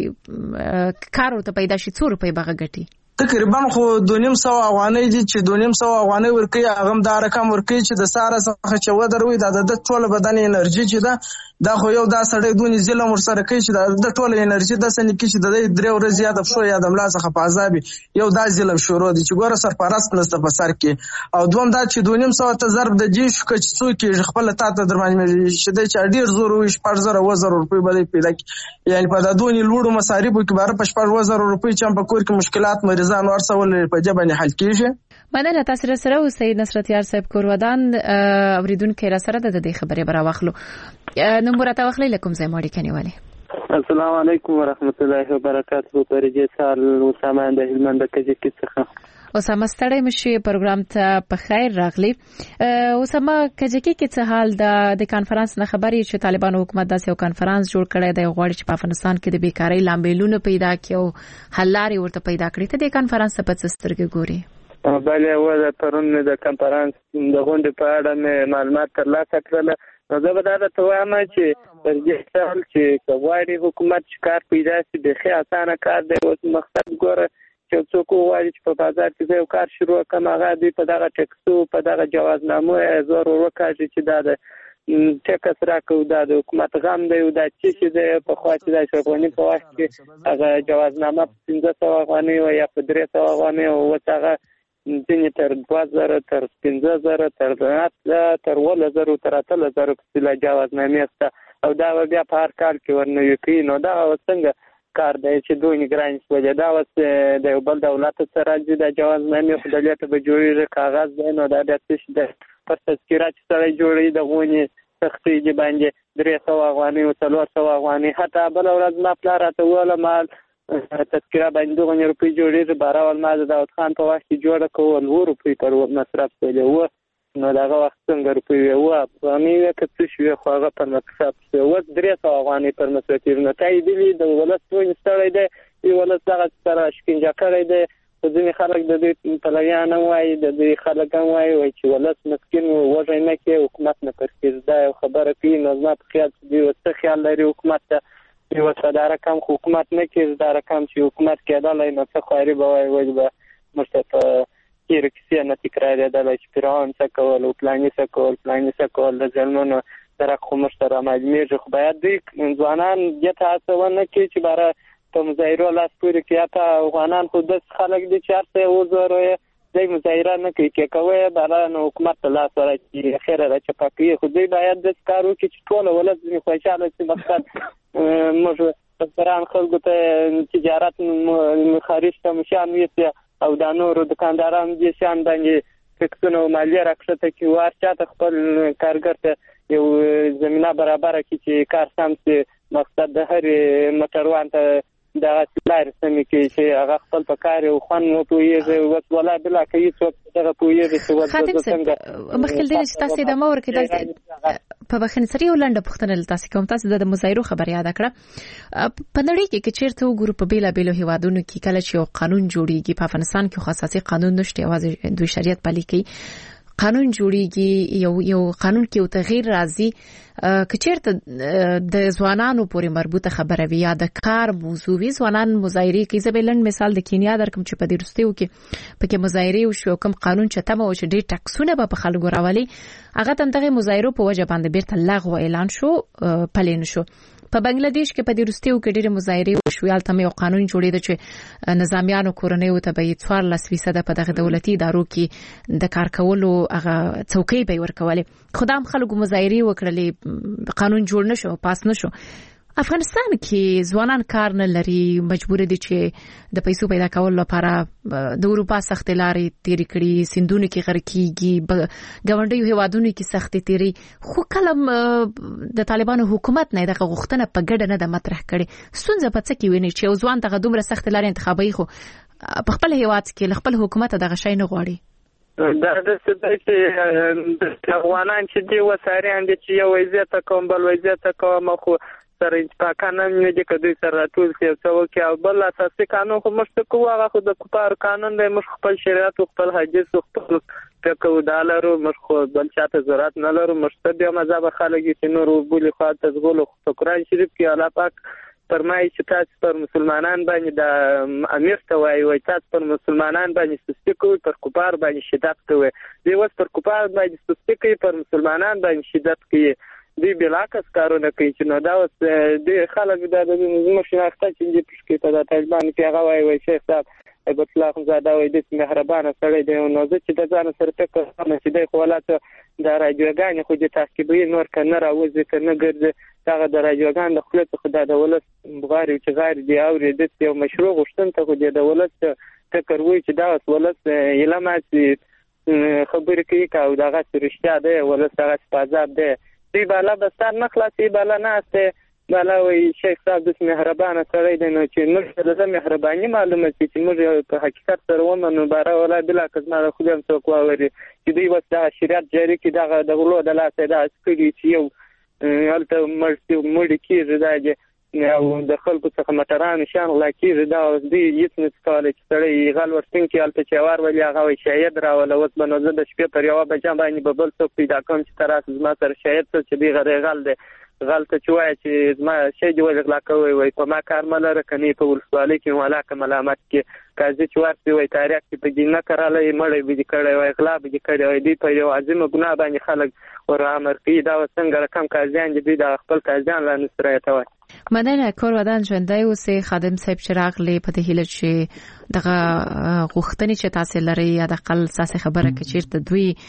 یاستئ کار ورته پیدا شي څو روپۍ بغه ګټي تقریبا خو 2.5 افغانۍ دي چې 2.5 افغانۍ ورکي هغه د رقم ورکي چې د ساره څخه چې ودروي د ټول بدن انرژي چې دا خو یو دا سړی دونی ظلم ورسره کوي چې د ټول انرژي د سن کې چې د 3 ورځې یاد شو یا د ملا څخه په عذاب یو دا ظلم شروع دي چې ګوره سرپرست نسته په سر کې او دوم دا چې 2.5 ته ضرب د جی شو چې څوک خپل تاته درمانې شته چې ډیر زور وي 4000 روپۍ بلې پیدا کی یعنی په دا دونی لوړو مصارفو کې بار په 4000 روپۍ چې په کور کې مشکلات مریضان ورسول په جبهه حل کیږي مننه تاسو سره سید نصرت یار صاحب کورودان اوریدونکو را سره د دې خبرې براوخلو نمبر ته وخلې لکم زې ماړي کنيواله السلام علیکم ورحمت الله وبرکاته پرجه سال اسامه د هلمند کجکی څخه اسامه ستړی مشي پروګرام ته په خیر راغلی اسامه کجکی کې څه حال د کانفرنس نه خبري چې طالبان حکومت داسې یو کانفرنس جوړ کړی دی غواړي چې په افغانستان کې د بیکاری لامبلونه پیدا کړي حل لارې ورته پیدا کړي ته د کانفرنس په څسترګې ګوري بله و د پرون د کانفرنس د غونډې په اړه معلومات ترلاسه کړل نو زه به دا ته وایم چې پر دې سال چې غواړي حکومت کار پیدا شي د خې اسانه کار دی اوس مقصد ګوره چې څوک غواړي چې په بازار کې یو کار شروع کړي هغه دی په دغه ټیکسو په دغه جوازنامو زور وکړي چې دا د ټیکس راکو د حکومت غم دی او دا چې د په خاطر د شغونی په وخت کې هغه جوازنامه 1500 افغانۍ او یا 300 افغانۍ او هغه ځینې تر 2000 تر 15000 تر 1000 تر 8000 په جوازنامې سره او دا بیا په هر کال کې ورنوي کوي نو دا څنګه کار دی چې دوی نگران شول دا وس د بل دولت سره د جوازنامې په دلیل به جوړي کاغذ دی نو دا د څه پر تذکرات سره جوړي د غونی سختي دی باندې 300 افغانۍ او 400 افغانۍ حتی بل ورځ ما پلاره ولا مال تذکره باندې غونې روپۍ جوړې بارول ما د داود خان په وخت کې جوړه کول و روپۍ پر مصرف کولې و نو داغه وخت څنګه روپۍ و افغانۍ کڅ شو خو هغه پر مصرف و 300 افغانۍ پر مصرف نه تای دی د ولست ستړی دی ولست هغه سره شکنجه کړی دی ځینې خلک د دې پلویان وایي د دې خلک وایي چې ولست مسکین وژنه نه کوي حکومت نه پرکېږي دا خبره کوي نو ما په خیال دی وسته خیال لري حکومت ته یو صدر کم حکومت نه کېږي دا رقم چې حکومت کېدلای نو څه خاري به وایي به مستفا کیرکسیا نه تکرار دی چې پیران څه کول او پلانې څه کول د ځلونو سره کوم سره مجموعه خو باید د ځوانان د تاسوونه کې چې بار په مظاهره لاس پورې کې تا افغانان خو د خلک د چارته وزره د مظاهره نه کوي بل نو حکومت لا سره چې خیره را چپاکي خو دوی باید د کارو کې ټول ولز نه خوشاله چې مقصد موږ پران خلکو ته تجارت خارج ته مشان وي او د نورو دکاندارانو د شان باندې فکسونو مالیه راکړه چې ورچاته خپل کارګر ته یو زمينه برابر کړي چې کار سم سي مقصد د هر موټروان ته دا لار سمې کې چې هغه خپل په کار او خوان نو پوهیږي وس ولا بلا کوي څوک دغه پوهیږي چې وځي څنګه مخکې دې چې تاسو د مور کې په بخښنې سره یو لنډه پوښتنه تاسو کوم تاسو د مظاهرو خبر یاد کړه په نړۍ کې چیرته وګورو په بیلا بیلو هیوادونو کې کله چې یو قانون جوړیږي په افغانستان کې خاصه قانون نشته یوازې دوی شریعت پلي کوي قانون جوړیږي یو قانون کې یو تغییر راځي کچېرته د ځوانانو پورې مربوطه خبره وي یا د کار موضوع وي ځوانان مظاهره کوي زبېلن مثال د کینیا درکم چې په دې رستیو کې پکې مظاهره او شو کوم قانون چې تمه او چې ډېر ټکسونه به خلکو راولي هغه تنګه مظاهره په وجه باندې بیرته لغوه اعلان شو پلین شو په بنگلاديش کې په دې رستیو کې ډېر مظاهره او شویال تمه یو قانون جوړېد چې نظامیانو کورنۍ ته به 14% په دغه دولتي ادارو کې د کار کولو هغه څوکۍ به ورکولې خدام خلکو مظاهره وکړلې قانون جوړ نشو پاس نشو افغانستان کې ځوانان کار نه لري مجبور دي چې د پیسو پیدا کولو لپاره د اروپا سخت لارې تیری کړي سندونو کې غرقيږي ګاونډي هیوادونو کې سخت تیری خو کلم د طالبانو حکومت نه دغه غوښتنه په ګډه نه د مطرح کړي ستونزه په څه کې ویني چې ځوان دغه دومره سخت لارې انتخابي خو په خپل هیواد کې خپل حکومت دغه شی نه غواړي. دا د څه چې افغانان چې دی وساریان دي چې یو وضعیت کوم بل وضعیت کوم خو سره پاکانه نه دي کدي سره ټول څه وکي او بل اساسي قانون خو مشته کوه هغه خو د کوپار قانون دی مش خپل شریعت خپل حدیث خپل فقه ودالرو مش خو بل چاته ضرورت نه لرو مشته بیا مذهب خلک چې نور بولی خو تزغل خو قرآن شریف کې الله پاک فرمایي چې تاسو پر مسلمانان باندې د امیر ته وایي تاسو پر مسلمانان باندې سستی کوئ پر کفار باندې شدت کوئ دی اوس پر کفار باندې سستی کوي پر مسلمانان باندې شدت کوي دی بلاکس کارونه کوي چې نو دا اوس د خلک د مشناخته چې د پښکې ته د طالبان کې هغه وایي شیخ صاحب ایبت الله خمزاده وایي د مهربانه سړی دی نو زه چې د ځان سره فکر کوم چې د خپلاته د راډیوګانې خو د تعقیبي نور کنه راوځي کنه ګرځي هغه د راډیوګان د خپل څخه د دولت بغاری چې غیر دی او د یو مشروع غشتن ته خو د دولت فکر وایي چې دا ولس علامه خبرې کوي او دغه رښتیا دی ولس هغه پازاب دی دی بالا بستر نه خلاصي بالا نه استه بالا وی شیخ صاحب د مهربانه سره دی نو چې موږ د مهرباني معلومه چې موږ په حقیقت سره ومنو بارا ولا بلا کزما خو هم څوک ووري چې دوی وسه شریعت جاری کړي د غلو د لاسه دا سکري چې یو البته مړ کیږي دا او د خلکو څخه مټران شان غلا کیږي دا دوی هیڅ نه څه چې سړی غل ورتين کې البته چې وار ولې هغه شاید راول اوس بنوزه د شپې پر یو بجام باندې ببل څوک پیدا کوم چې تراس زما سره شاید څه دی غل دی غلطه چوي چې زما شي دی ولا کوي وای په ما کار ملره کني په ولسوالۍ کې ولا کوم علامات کې کازي چوارتي وای تاریخ کې په جنہ کراله مړې بيدي کړي وای اغلاب دي کړي وای دی په یو عظیم ګناه باندې خلک ور امر کوي دا څنګه رقم کازيان دي د خپل کازيان لا نسره ته وای مدنه کور ودان ژوندۍ اوسې خادم صاحب چراغ لې په دې هیله چې دغه غوښتنې چې تاسو لري یا د قل ساسه خبره کې چیرته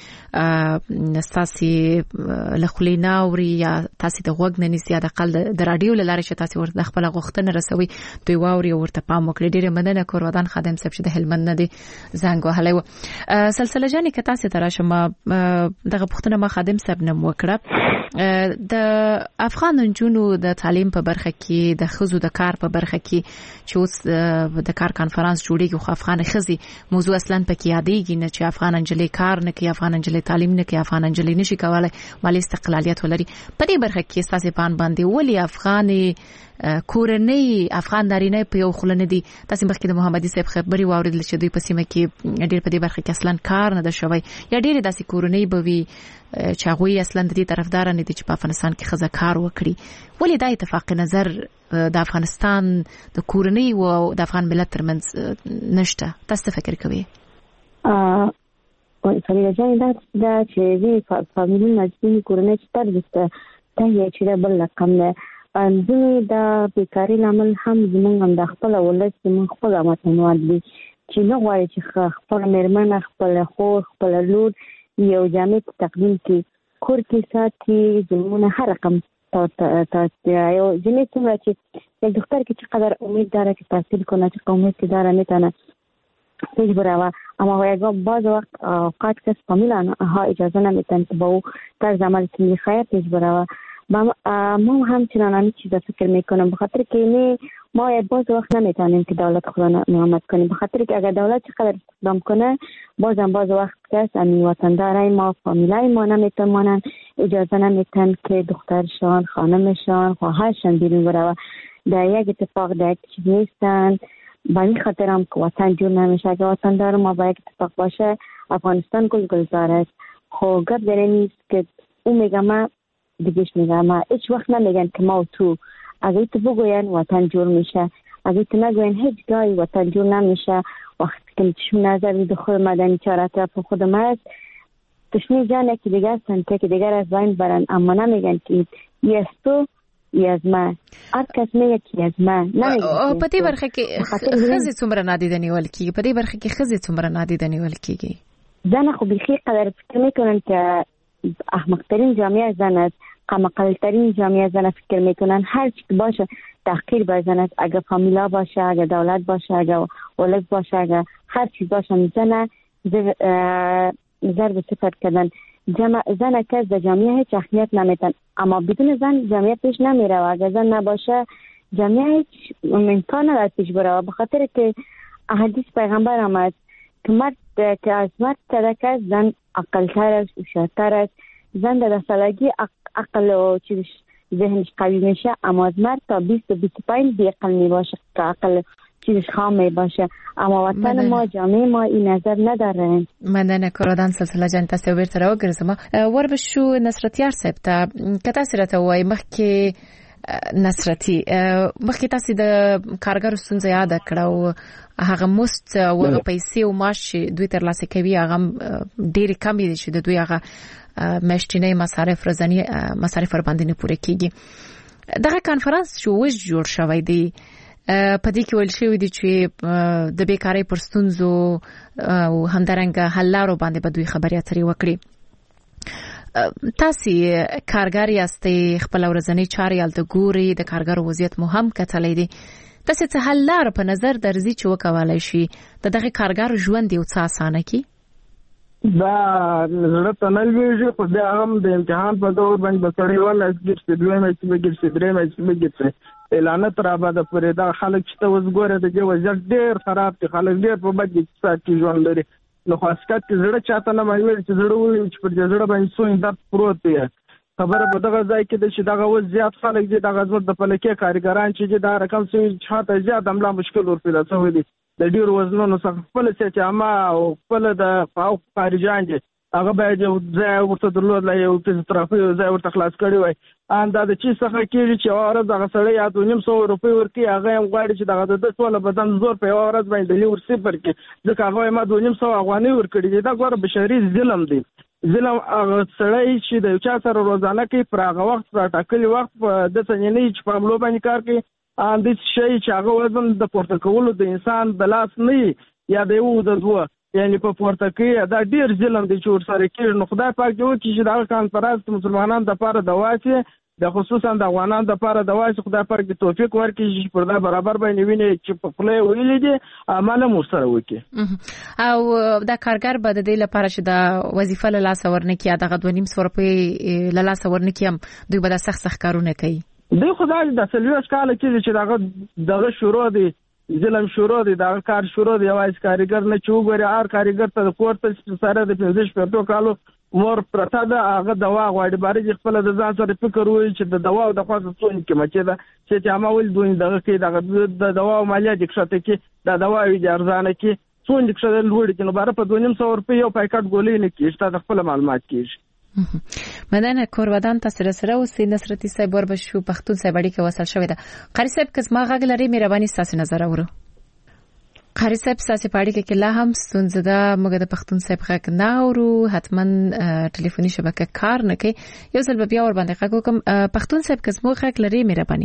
دوی تاسو لخلینا اوري یا تاسو د وګ نه نسیا د قل د رادیو لاره چې تاسو ورته خپل غوښتنه رسوي دوی واوري ورته پام وکړي ډیره مدنه کور ودان خادم صاحب چې د هلمند نه دي زنګ وهلای و سلسله جانې که تاسو تراشه ما دغه پښتنه ما خادم صاحب نه وکړه د افغان جنونو د تعلیم په برخه کې د خزو د کار په برخه کې چې اوس د کار کانفرنس جوړیږي خو افغان خزي موضوع اصلا پکې یادېږي نه چې افغان انجلي کار نه کوي افغان انجلي تعلیم نه کوي افغان انجلي نشي کولای مالي استقلالیت ولري په دې برخه کې تاسو باندې ولي افغاني کورنۍ افغان نارینه په یو خلنه دي تاسو مخکې د محمدي صاحب خبري واوریدل چې دوی په سیمه کې ډېر په دې برخه کې اصلا کار نه ده شوی یا ډېر داسې کورنۍ بوي چې هغه اصلا د دې طرفدار نه دي چې په افغانستان کې خزه کار وکړي ولې دا اتفاق نظر د افغانستان د کورنۍ او د افغان ملت ترمنځ نشته تاسو فکر کوئ فريده جان دا چې دې فامیلی نږدې کورنۍ ستر دسته ته یې چې بل رقم نه انځي دا بیکاری لامل هم زمونږ هم د خپل ولادت زمونږ خپل امتنوال دي چې نو غواړي چې خپل مرمن خپل خور خپل لور یو جامع تقدیم کې کور کې ساتي زمونه هر رقم تا یو ځینې څنګه چې د دکتور کې چې قدر امید داره که تحصیل کنه چې قومیت داره میتونه تجبراوه اما وایگاه بعض وقت اوقات کس فامیلان ها اجازه نمیتن که با او طرز عمل سنی خیر تجبراوه ما هم چنان همی چیزا فکر میکنم بخاطر که اینه ما باز وقت نمیتونیم که دولت خدا نعمت کنیم بخاطر که اگر دولت چقدر استخدام کنه بازم باز وقت کس امی وطنداره ما فامیلای ما نمیتونن اجازه نمیتن که دخترشان خانمشان خواهرشان بیرون بروه در یک اتفاق در یک چیز نیستن با این خاطر هم که وطن جور نمیشه اگر وطن داره ما با یک اتفاق باشه افغانستان گلزار است خب گپ داره نیست که اون میگه ما دیگهش میگه ما هیچ وقت نمیگن که ما و تو اگر تو بگوین وطن جور میشه اگر تو نگوین هیچ گاهی وطن جور نمیشه وقتی که چشم نظر دخول مدنی چهار اطراف خود ما است تشنی جانه که دیگر هستن که دیگر از باین برن اما نمیگن که یه از تو یه از ما هر کس میگه که از ما نمیگن په دې برخه کې خزي څومره نادیده نیول کیږي په دې برخه کې خزي څومره نادیده نیول کیږي زن خو بیخی قدر فکر میکنن که احمقترین جامعه زن است قمقلترین جامعه زن فکر میکنن هر چی باشه تحقیر بر زن است اگر فامیلا باشه اگر دولت باشه اگر ولد باشه اگر هر چیز باشه زن ضرب صفت کردن زن کس در جامعه هیچ اهمیت نمیتن اما بدون زن جامعه پیش نمیره و اگر زن نباشه جامعه هیچ امکان نداره پیش بره به خاطر که احادیث پیغمبر آمد که از مرد صدقه زن عقل‌تر است، هوشیارتر است. زن در سالگی عقل و چیزش ذهنش قوی میشه، اما از مرد تا 20 و 25 بی عقل میباشه که عقل چیزش خام میباشه. اما وطن ما، جامعه ما این نظر نداره. مننه کارادان سلسله جان تاسو بیرته راوګرځم. وربشو نصرتیار صاحب ته کته سره ته وای مخکې نصرتي مخکې تاسو د کارګر ستونزه یاد کړو، هغه مست او پیسې او معاش دوی تر لاسه کوي هغه ډېر کم دي چې د دوی هغه مشتینه مصارف رزنی مصارف باندې نه پوره کیږي. دغه کانفرنس شو وش جوړ شوی دی په دې کې ویل شوی دی چې د بیکاری پر ستونزو او همدارنګه حل لارو باندې به دوی خبرې اترې وکړي. تاسو کارګر یاستئ، خپل ورځنی چارې الته ګوري، د کارګر وضعیت مو هم کتلې دي. تاسو څه حل لار په نظر درځي چې وکولای شي دغه کارګر ژوند یو څه اسانه کړي؟ دا زړه تنل ویږي خو بیا هم د امتحان په دور باندې بسړی ولا چې دوی مې چې بګر چې درې مې چې بګر اعلان تر آباد پرې دا خلک چې وزګوره د جو وضعیت ډېر خراب دي، خلک ډېر په بد کې ژوند لري. نو خاصکت کې زړه چاته نه مایوي چې زړه وي چې پر زړه باندې سوې درد پروت دی. خبره په دغه ځای کې د چې دغه وضعیت خلک دي دغه زړه د پلکې کارګران چې دا رقم سوي چاته زیات عمله مشکل ورپېدا شوی دی. د ډېر وزنونو څخه خپل چې عامه او خپل د خارجان دي هغه باید یو ځای ورته درلود، یو فزیوتراپي ځای ورته خلاص کړی وای. اندازه چې څخه کېږي چې اورز هغه سړی یا 200 روپۍ ورکړي، هغه هم غواړي چې دغه د ټول بدن زور په اورز باندې لیور صفر کې ځکه هغه ما 200 افغانۍ ورکړي دي. دا ګوره بشري ظلم دی. ظلم هغه سړی چې د چا سره روزانه کې پر هغه وخت ټاکلي وخت د څنګه چې په عملو باندې کار کوي، اندې شي چې هغه وزن د پورته کولو د انسان د لاس نه یا د یو د دوه یعنی په پورته کې دا ډیر ظلم دی چې ورسره کېږي. نو خدای پاک دې وکړي چې دا کانفرنس مسلمانانو لپاره د واسي د خصوصا د افغانانو لپاره د واسي خدای پاک دې توفیق ورکړي چې پر دا برابر باندې ویني چې په خپل ویلې دي عمل مو سره وکړي. او دا کارګر به د دې لپاره چې دا وظیفه له لاس ورنکي دغه 2.5 روپۍ له لاس ورنکي هم دوی به د سخت کارونه کوي. دوی خدای د سلوي کال کې چې دغه شروع دي ظلم شروع دي، دا کار شروع دی. یوازې کارګر نه چې وګوري هر کارګر ته د کور ته سره د 15 کالو مور پرته ده، هغه دوا غواړي باندې خپل د ځان سره فکر وایي چې د دوا او د خاصه څون کې مچې ده چې عامول دوی دغه کې د دوا او مالیه د کښته کې د دوا وی د ارزانه کې څون د کښته لوړ دي. نو بار په 200 روپۍ یو پاکټ ګولې نه کېږي، د خپل معلومات کېږي. مننه کورودان تاسو سره اوسئ. نصرتي صاحب وربشو پښتون صاحب اړیکه وصل شوې ده. قاری صاحب کزما غږ لري، مهرباني تاسو نظر اورو. قاری صاحب تاسو په اړیکه کې لا هم ستونزه ده، موږ د پښتون صاحب غږ نه اورو، حتما ټلیفوني شبکه کار نه کوي. یو ځل بیا ور باندې غږ وکم. پښتون صاحب کزما غږ لري، مهرباني.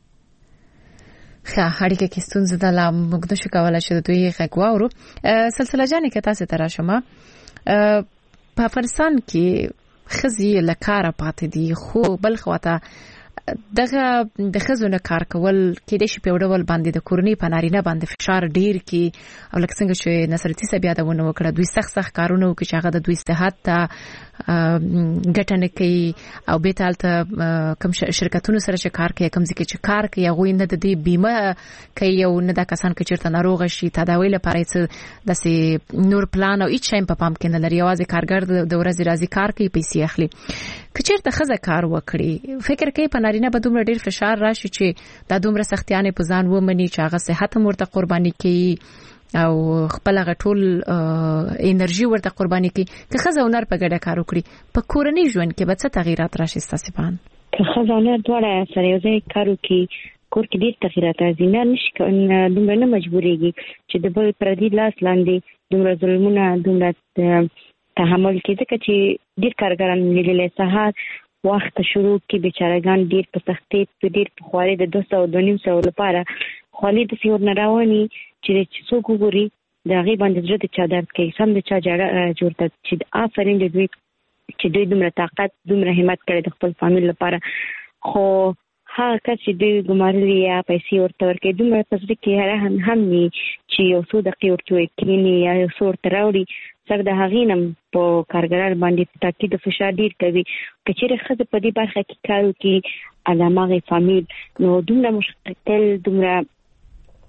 ښه اړیکه کې ستونزه ده، لا موږ نشو کولای چې دوی غږ واورو. سلسله جانې کې تاسو ته راشم. په افغانستان کې خزي لکاره پاتې دي، خو بل خواته دغه د خزونه کار کول کې د شي په ډول باندې د کورنۍ په نارینه باندې فشار ډیر کی او لکه څنګه چې نصرتي صاحب یادونه وکړه دوی سخت کارونه وکړي چې هغه د دوی صحت ته ګټنه کوي او به تالته کوم شرکتونو سره چې کار کوي کوم ځکه چې کار کوي هغه نه د دې بیمه کوي او نه د کسان کې چیرته ناروغ شي تداوی لپاره څه د نور پلان او هیڅ شی په پام کې نه لري، یوازې کارګر د ورځې راځي کار کوي پیسې اخلي. کچېرته خزه کار وکړي فکر کوي په نارینه به دومره ډیر فشار راشي چې دا دومره سختیانه په ځان ومني چې هغه صحت مرته قرباني کوي او خپل غټول انرژي ورته قرباني کوي. که خزه ونر په ګډه کار وکړي په کورنۍ ژوند کې به څه تغیرات راشي ستاسو په ان؟ که خزه ونر دواړه سره یو ځای کار وکړي کور کې ډیر تغیرات راځي، نه نشي دومره نه مجبورېږي چې د بل پردي لاس لاندې دومره ظلمونه دومره تحمل کې، ځکه چې ډیر کارګران لیدلې سهار وخت شروع کې بیچارهګان ډیر په سختۍ په ډیر په خواري د 200 لپاره خالي د سیور نه راونی چې څوک وګوري د هغه باندې زړه د چا درد کوي، سم د چا جړه جوړته چې آفرین د دوی چې دوی دومره طاقت دومره همت کړي د خپل فامیل لپاره. خو هغه چې دوی ګمارلي یا پیسې ورته ورکړي دومره پسې کې هم ني چې یو څو دقیقې ورته کېني یا یو څو ورته راوړي سر د هغینم په کارګران باندې تاکید فشار ډیر کوي. کچېره خزه په دې برخه کې کارو کې علامه فامیل نو دومره مشکل دومره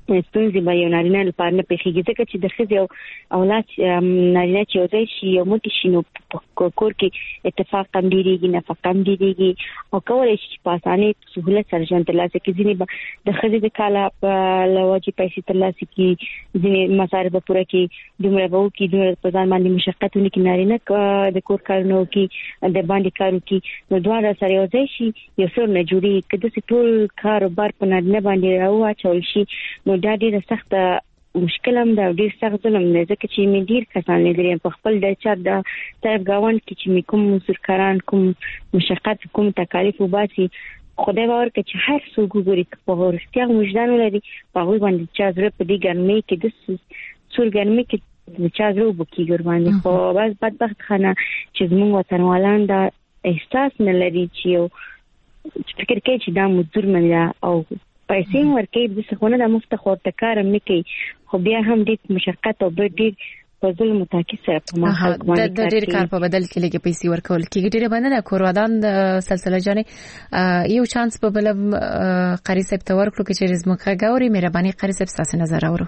ستونزې به یو نارینه لپاره نه پیښیږي ځکه چې د ښځې او اولاد نارینه چې یو ځای شي یو موټی شي نو په کور کې اتفاق هم ډېرېږي نفقه هم ډېرېږي او کولی شي په اسانۍ سهولت سره ژوند ترلاسه کړي. ځینې به د ښځې د کاله په له وجې پیسې ترلاسه کړي ځینې مصارف به پوره کړي دومره به وکړي دومره په ځان باندې مشقت ونه کړي نارینه د کور کارونه وکړي د باندې کار وکړي نو دواړه سره یو ځای شي یو څه نه جوړېږي که داسې ټول کاروبار په نارینه باندې راواچول شي نو دا ډېره سخته مشکل هم دا ډېر سخت ظلم دی ځکه چې مې ډېر کسان لیدلي په خپل د چا د طرف ګاونډ کې چې مې کوم مزدورکاران کوم مشقت کوم تکالیف وباسي خدای باور کوي چې هر څوک وګوري په رښتیا وجدان ولري په هغوی باندې چا زړه په دې ګرمۍ کې د سور ګرمۍ کې چا زړه وبکي ګر باندې خو بس بدبخت خانه چې زموږ وطنوالان دا احساس نه لري چې یو فکر کوي چې دا مزدور منه او پیسې ورکې د څخونه د مفت خورته کارم نه کوي خو بیا هم د مشقت او ډېر په ظلم متاکي سره په مخه باندې د ډېر کار په بدل کې لګي پیسې ورکول کیږي ډېر باندې کوروادان د سلسله جانې یو چانس په بل قاری صاحب ته ورکړو چې رزمخه غوري مهرباني قاری صاحب تاسو نظر اورو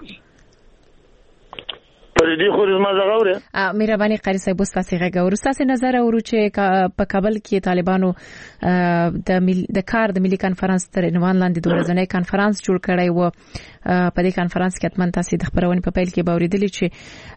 پردي خو رزما زغوره مهرباني قاری صاحب تاسو غوړو تاسو نظر اورو چې په کابل کې طالبانو د کار د ملي کانفرنس تر عنوان لاندې د ورځنۍ کانفرنس جوړ کړی و په دې کانفرنس کې اتمن تاسو د خبرونې په پیل کې باوریدلی چې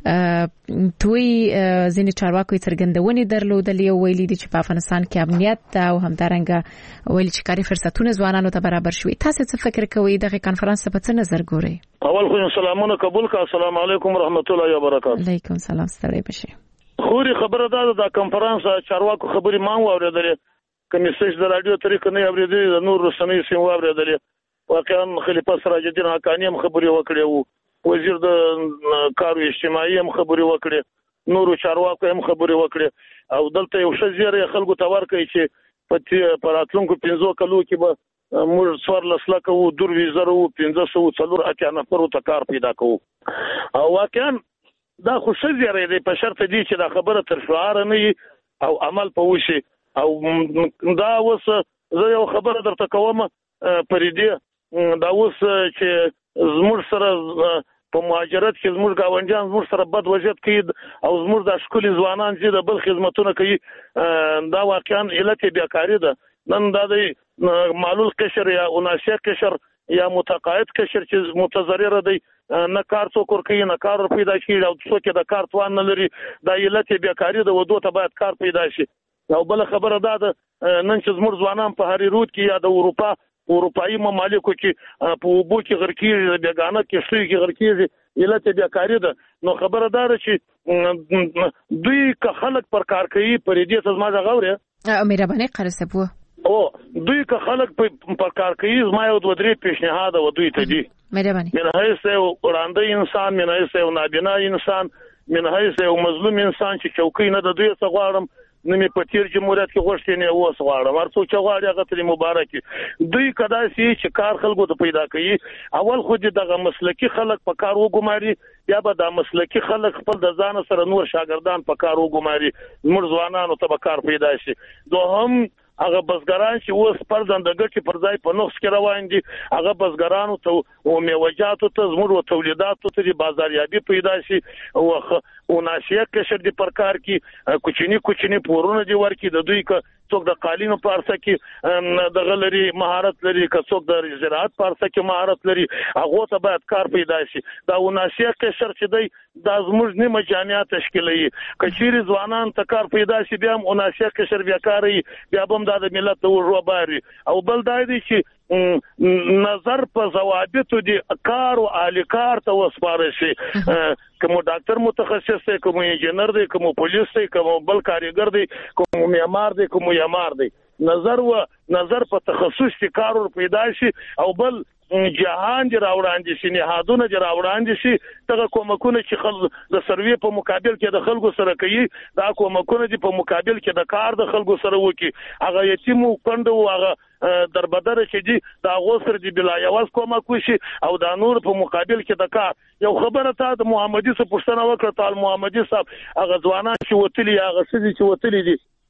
دوی ځینې چارواکي څرګندونې درلودلې او ویلي دي چې په افغانستان کې امنیت او همدارنګه ویل چې کاري فرصتونه ځوانانو ته برابر شوي تاسو څه فکر کوئ دغه کانفرنس په څه نظر ګورئ اول خو سلامونه قبول کا السلام علیکم ورحمت الله وبرکاته علیکم السلام ستړي بشي خوري خبره ده د کانفرنس چارواکو خبري ما واوریدلې کمیسیج د رادیو طریقې نه اوریدلې د نور رسنۍ سیم واوریدلې واقعا خلیفہ سراج الدین حقانی هم خبري وکړي او وزیر د کارو اجتماعي هم خبري وکړي نور چارواکو هم خبري وکړي او دلته یو شزيره خلکو تور کوي چې په راتلونکو 15 کلو کې به موږ څوار لسلکه وو دور ویزرو 1504 اتیا نفر ته کار پیدا کوو او واقعا دا خو شزيره دی په شرط دی چې دا خبره تر شعار نه او عمل پوشي او دا وس زه یو خبره درته کوم پرې دی دا اوس چې زموږ سره په مهاجرت کې زموږ گاونډیان زموږ سره بد وضعیت کوي او زموږ د ښکلي ځوانان چې د بل خدمتونه کوي دا واقعا علت بیکاری ده نن دا د معلول قشر یا اناسیه قشر یا متقاعد قشر چې متضرر دی نه کار څوک کوي نه کار پیدا شي او څوک د کار توان نه لري دا علت بیکاری ده ودو ته باید کار پیدا شي او بل خبره ده نن چې زموږ ځوانان په هری رود کې یا د اروپایي ممالکو کې په وبو کې غرکیږي بیگانه کې شوی کې غرکیږي علت بیکاری ده نو خبره ده چې دوی که خلک پر کار کوي پر دې څه ما غوړه مهرباني قرسبو او دوی که خلک پر کار کوي زما یو دوه درې پیشنهاد و دوی ته دي مهرباني من هیڅ وړاندې انسان من هیڅ نابینا انسان من هیڅ مظلوم انسان چې چوکۍ نه د دوی څخه غواړم نمې په تیر جمهوریت کې غوښتنې نه اوس غواړم ورڅو چې غواړي هغه ترې مبارک دوی کدا سي چې کار خلکو ته پیدا کوي اول خو دغه مسلکی خلک په کار وګماري یا به د مسلکی خلک خپل د ځان سره نور شاګردان په کار وګماري موږ ځوانانو ته به کار پیدا شي دوهم هغه بزګران چې اوس پر ځندګټي پر ځای په نوښت کې روان دي هغه بزګرانو ته او میوجاتو ته زموږ تولیداتو ته بازاریابي پیدا شي او ناشیه قشر دي پر کار کې کوچنی پورونه دي ورکی د دوی ک څوک د قالینو پارسه کې د غلري مهارت لري که څوک د زراعت پارسه کې مهارت لري هغه ته باید کار پیدا شي دا وناسیه قشر چې دی د زموږ نیمه جامعه تشکیلوي کچيري ځوانان ته کار پیدا شي بیا هم وناسیه قشر بیا کاری بیا هم د ملت ته وروباري او بل دای دی چې نظر په ضوابطو دي کار او اهل کار ته وسپاره شي کوم ډاکټر متخصص دی کوم انجنیر دی کوم پولیس دی کوم بل کاریګر دی کوم معمار دی کوم یمار دی نظر په تخصص کې کار پیدا شي او بل جهان دی راوړاندې شي نهادونه دی راوړاندې شي دغه کومکونه چې د سروې په مقابل کې د خلکو سره کوي دا کومکونه دی په مقابل کې د کار د خلکو سره وکي هغه یتیم کندو هغه دربدر چې دی دا غوسر دی بلا یواز کومک وشي او دا نور په مقابل کې د کار یو خبره ته د محمدي څخه پوښتنه وکړه تعال محمدي صاحب هغه ځوانان چې وتلی هغه سړي چې وتلی دي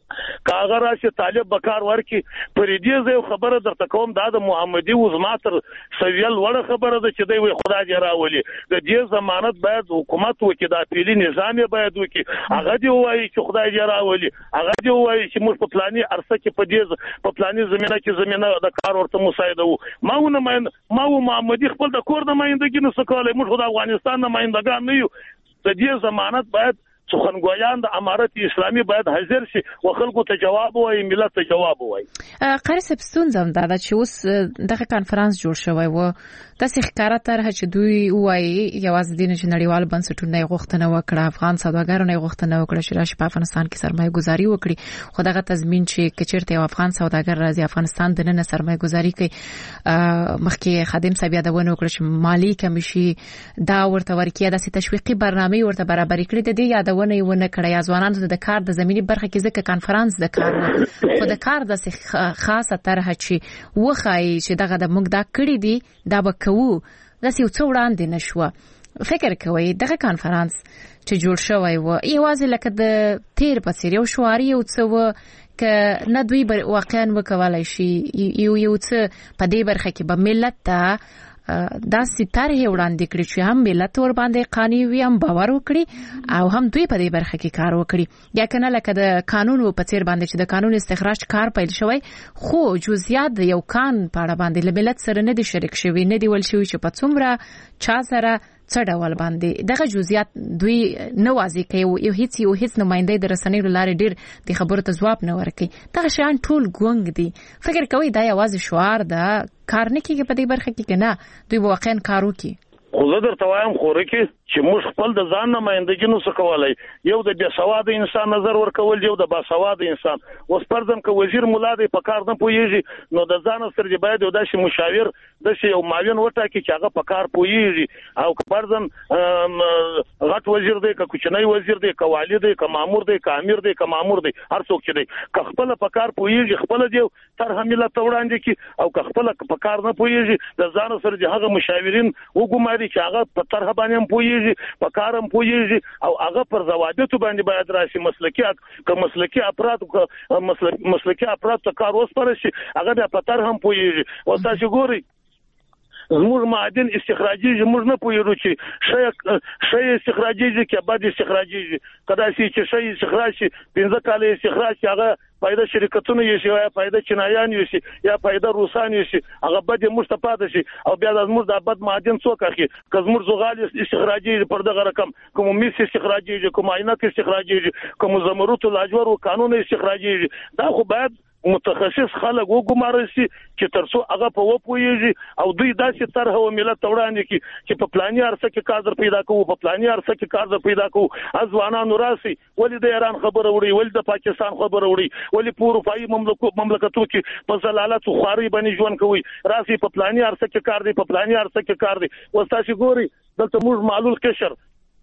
کاغه راشي طالب بکار ورکی پر دې زه خبره درته کوم دا د محمدي وزماتر سویل وړه خبره ده چې دوی خدای دې راولي د دې ضمانت باید حکومت وکړي د اپیلي نظام باید وکړي هغه دی وایي چې خدای دې راولي هغه دی وایي چې موږ په پلاني ارسه کې په پلاني زمينه د کار ورته مساعده وو ما محمدي خپل د کور د مایندګي نه سکاله موږ د افغانستان نه مایندګان نه یو د دې ضمانت باید سخنګویان د امارت اسلامي باید حاضر شي او خلکو ته جواب وایي ملت ته جواب وایي قاری صاحب ستونزه دا چې اوس دغه کانفرنس جوړ شوی و تاسو ښکارا تر چې دوی وایي یوازې د نړیوال بنسټونو غوښتنه وکړه افغان سوداګرانو غوښتنه وکړه چې راشي په افغانستان کې سرمایه گذاري وکړي خو دغه تضمین چې کچرته افغان سوداګر راځي افغانستان د نن سرمایه گذاري کوي مخکې خادم صاحب یادونه وکړه چې مالی کمیشي دا ورته ورکیه د تشویقي برنامه ورته برابر کړی د دې یادونه ونه کړی ځوانانو د کار د زمینی برخه کې ځکه کانفرنس د کار خو د کار د خاصه طرح چې وخای چې دغه د موږ دا کړی دی دا به کوو د څه وړاندې نشو فکر کوي دغه کانفرنس چې جوړ شوی و یوازې لکه د تیر په څیر یو شواري او څه ک نه دوی واقعا وکولای شي یو څه په دې برخه کې به ملت ته دا ستاره وړاندې کړی چې هم ملت ور باندې قانوني وي هم باور وکړي او هم دوی په دې برخه کې کار وکړي یا کنه لکه د قانون په څیر باندې چې د قانون استخراج کار پیل شوی خو جزئیات د یو کان په اړه باندې ملت سره نه دي شریک شوی نه دی ول شوی چې په څومره چا سره څه ډول باندې دغه جزئیات دوی نه واضح کوي یو هیڅ نمائنده د رسنیو لارې ډیر د خبرو ته ځواب نه ورکوي دغه شان ټول ګونګ دي فکر کوي دا یوازې شعار ده کار نه کیږي په دې برخه کې کنه دوی واقعا کار وکړي خو زه درته وایم خوره کې چې موږ خپل د ځان نمائندګي نو څه کولای یو د بیا سواد انسان نظر ورکول یو د با سواد انسان اوس پرځم که وزیر مولا دی په کار نه پويږي نو د ځان سره دی باید یو داسې مشاور داسې یو معاون وټاکي چې هغه په کار پويږي او که پرځم غټ وزیر دی که کوچنی وزیر دی که والی دی که مامور دی که امیر دی که مامور دی هر څوک چې دی که خپل په کار پويږي خپل دی تر حمله توړاندې کی او که خپل په کار نه پويږي د ځان سره دی هغه مشاورین وګماري چې هغه په طرح باندې هم پويږي په کارم پويږي او هغه پر ضوابط باندې باید راشي مسلکی افراد ته کار وسپارل شي هغه په طرح هم پويږي او تاسو ګورئ زموږ معادن استخراجي زموږ نه پویرو چې شی استخراجي کې بعد استخراجي کدا چې شی استخراج شي 15 کال استخراج هغه فائدہ شرکتونو یې شي یا فائدہ چینایان یې شي یا فائدہ روسان یې شي هغه بعد مستفاده شي او بیا د زموږ د بعد معادن څوک اخی که زموږ زغال استخراجي پر دغه رقم کوم میس استخراجي کوم عینک استخراجي کوم زمرد لاجور او قانون استخراجي دا خو باید متخصص خلک وګمارل شي چې ترڅو هغه په وپويږي او دوی داسې طرح او ملت وړاندې کی چې په پلاني ارسه کې کار پیدا کوو په پلاني ارسه کې کار پیدا کوو ځوانانو راسي ولې د ایران خبره وړي ولې د پاکستان خبره وړي ولې په اروپאי مملکتونو کې په زلالت او خواري باندې ژوند کوي راسي په پلاني ارسه کې کار دی په پلاني ارسه کې کار دی وستاسي ګوري دلته موږ معلول کشر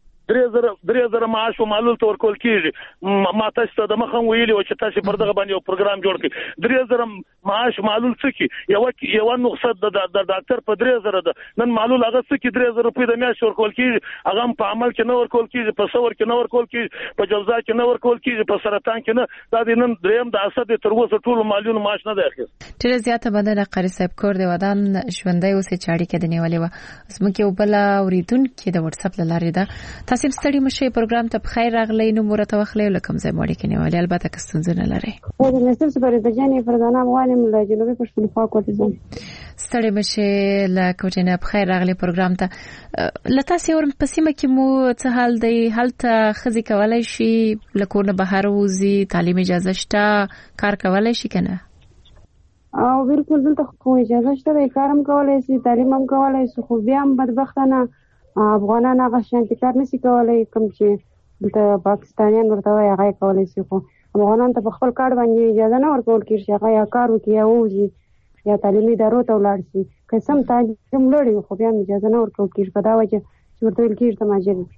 3000 معاش او معلول تور کول کیږي ما تاسو ته د مخم ویلي او چې تاسو پر دغه باندې یو پروګرام جوړ کړئ 3000 معاش معلول څه کی یو نقصد د ډاکټر په 3000 ده نن معلول هغه څه کی 3000 روپۍ د میاشت ور کول کیږي هغه په عمل کې نه ور کول کیږي په څور کې نه ور کول کیږي په جلزا کې نه ور کول کیږي په سرطان کې نه دا د نن دریم د اسد تر اوسه ټول معلول معاش نه دی اخیست ډېر زیاته بدنه قاری صاحب کور دی ودان ژوندۍ اوسې چاړي کې د نیولې و زمکه وبلا اوریدونکو د واتس اپ لارې ده تاسو ستړي مشه پروګرام ته بخیر راغلی نو مرته وخلې لکم زې مړی کې نیولې البته که ستونزه نه لري د نسل سپاره د جنې پردانه موالم له جنوبي پښتونخوا کوټه زم ستړي مشه له کوټه نه بخیر راغلی پروګرام ته لته سي ور پسیمه کې مو څه حال دی هلته خزي کولای شي لکونه بهر وزي تعلیم اجازه شته کار کولای شي کنه او بالکل دلته خو اجازه شته کارم کولای شي تعلیم هم کولای شي خو بیا هم بدبختانه افغانان هغه شانتي کار نشي کولای کوم چې د پاکستانیان ورته وایي هغه کولای شي خو افغانان ته په خپل کار باندې اجازه نه ورکول کیږي هغه یا کار وکړي او وځي یا تعلیمي ادارو ته ولاړ شي قسم تعلیم لري خو بیا اجازه نه ورکول کیږي په دا وجه چې ورته ویل کیږي ته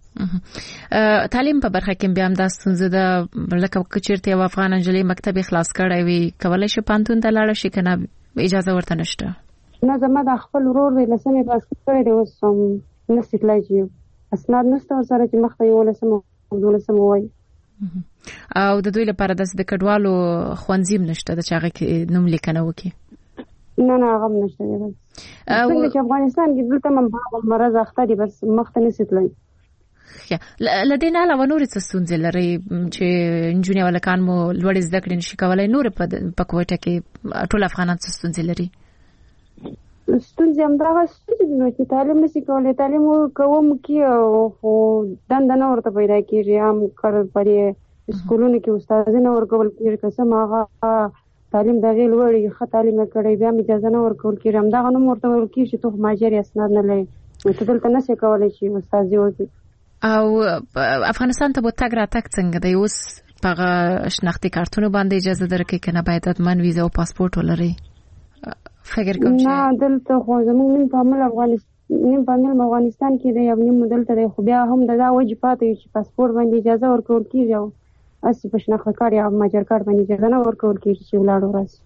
ماجر تعلیم په برخه کې بیا هم د ستونزې د لکه کچیرته یو افغان انجلۍ مکتب خلاص کړی وي کولای شي پانتون ته لاړ شي کنه اجازه ورته نشته نه زما د خپل ورور د لسمې پاس کړی دی اوس نسي کلای چې اسناد نشته سره چې مخته یو لسم وای او د دوی لپاره د کډوالو خوانزیم نشته د چاغه کې نوم لیکنه وکي نه غو نشته دی څنګه چې افغانستان کې دلته هم مرز اخته دي بس مخته نسیتلای لدينا علاوه نور څه ستونزې لري چې انجونی ولکان مو لوړ زده کړې نشي کولای نور په کوټه کې ټول افغانان څه ستونزې لري ستونزې هم دا ستونزې چې تعلیم نشي کولای تعلیم کوم کې خو دند نه ورته پیدا کیږي هم کار پرې سکولونو کې استاد نه ورکول کیږي قسم هغه تعلیم د غیل وړي خه تعلیم کړي بیا اجازه نه ورکول کیږي هم دا نو ورته ورکول کیږي ته ماجر اسناد نه لري ته دلته نشي کولای شي استاد دی او افغانستان ته تګ را تک څنګه دی اوس په شناختی کارتونو باندې اجازه درکې کنه باید اتمن ویزا او پاسپورت ولري فکر کوم چې نه دلته خو زموږ په افغانستان کې دی یو نیم دلته دی خو بیا هم دا واجبات چې پاسپورت باندې اجازه ورکول کیږي او اسی په شناخت کار یا ماجر کار باندې اجازه نه ورکول کیږي چې ولاړ ورسي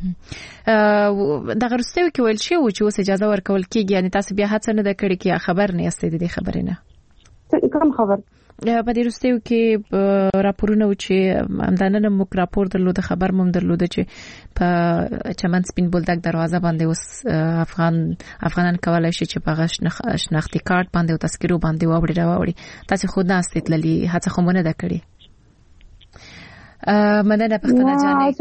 دا غرستو کې ویل شي چې اوس اجازه ورکول کیږي یعنی تاسو بیا هڅه نه کړی کې خبر نه یاستئ د خبرې نه کوم خبر په دې وروستیو کې راپورونه و چې همدانه موږ راپور درلود خبر مم درلود چې په چمن سپین بولدک دروازه باندې اوس افغانان کولای شي چې په شناختی کارت باندې او تذکرو باندې واوړي تاسو خود نه استدلالي هڅه خو مونږ نه کړی مننه پختنه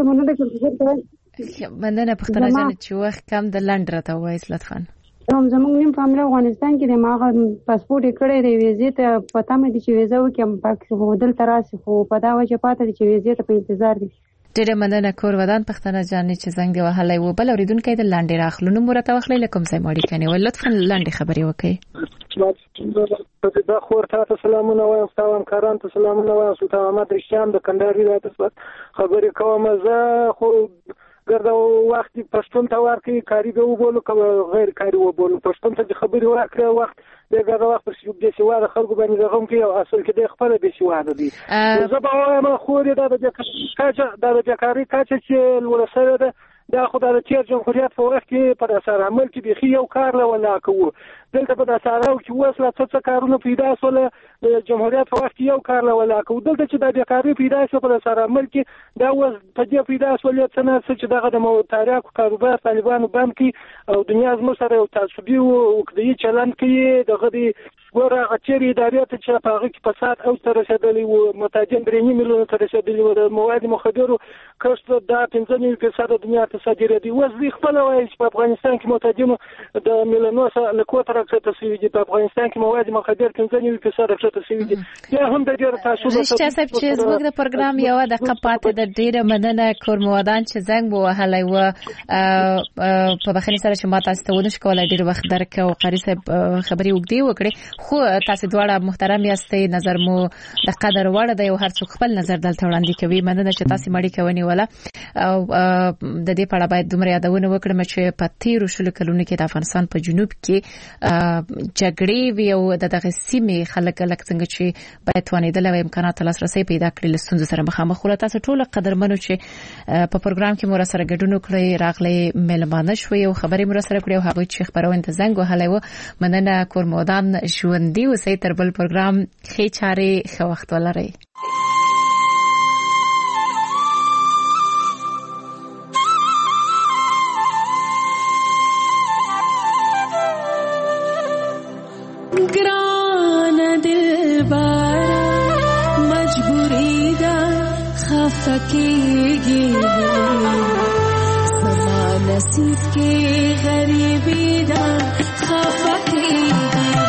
جانې چې وخت کم د لند راته وایي لطفا زموږ نیم فاميله افغانستان کې د ماغه پاسپورت کړی دی ویزې ته پتا مې دي چې ویزه وکم پاک هودل تراسي خو په دا وجه پاتې چې ویزې ته په انتظار دي ډېر مننه کور ودان پختنه جانې چې زنګ دی وهلای و بل اوریدونکو د لاندې راخلونو مرته وخلې لکم سای ماړي کني ول لطفا لاندې خبري وکي دا خور ته سلامونه وایم تاسو همکاران ته سلامونه وایم سلطان احمد رشام د کندهار ولایت خبرې کوم زه خو ګرځو وخت پښتون ته ورکې کاری به وبولو که غیر کاری وبولو پښتون ته خبرې ورکړه وخت دغه وخت پر شو د سیواده خلکو باندې غوم کې او اصل کې د خپل به سیواده دي زه به وایم خو د بیکاری کاچه چې ورسره ده دا خدای د تیر جمهوریت په وخت کې پر اثر عمل کې بيخي یو کار لا ولا کوو دلته په داسارو کې وسله څه کارونه پیدا سول د جمهوریت په وخت کې یو کار لا ولا کوو دلته چې د بیکاری پیدا شو په اثر عمل کې دا وس په دې پیدا سول څه نه چې دغه د تاریخ کاروبار طالبانو بانکي او دنیا زموږ سره یو تعصبي او کدي چلن کې دغه دی ګوره اچري ادارې ته چې په هغه کې فساد او تر رسیدلی او متاجم برېنی ملیون تر رسیدلی او د مواد مخدرو کښت دا 15% د دنیا تصدیر دي وزي خپل وایي چې په افغانستان کې متاجم د میلانوس له کوټه راځي تسوي دي په افغانستان کې مواد مخدر 15% راځي تسوي دي یا هم د ډیر تاسو د شاسب چې زموږ د پروګرام یو د قپات د ډیره مننه کور موادان چې زنګ بو هلای و په بخنی سره چې ما تاسو ته ونش کولای ډیر وخت درکو قاری صاحب خبري وګړي وکړي خو تاسو دواړه محترم یاستئ نظر مو د قدر وړ دی او هر څوک خپل نظر دلته وړاندې کوي مننه چې تاسو مړی کوي ولا او د دې په اړه باید دومره یادونه وکړم چې په 13 شلو کلونو کې د افغانستان په جنوب کې جګړې وی او دغه سیمې خلک لکه څنګه چې باید ونیدل او امکانات لاسرسي پیدا کړي لسونز سره مخامخ ولا تاسو ټول قدرمنو چې په پروګرام کې مور سره ګډون کړی راغلي ملمانه شوي او خبرې مور سره کړی او هغه چې خبرونه ته زنګ وهلای و مننه کور مودان ژوندۍ اوسئ تر بل پروګرام خې چاري خو وخت ولرئ گران دلبر مجبوری دا خفگی زمان نصیب کی غریبی دا خفگی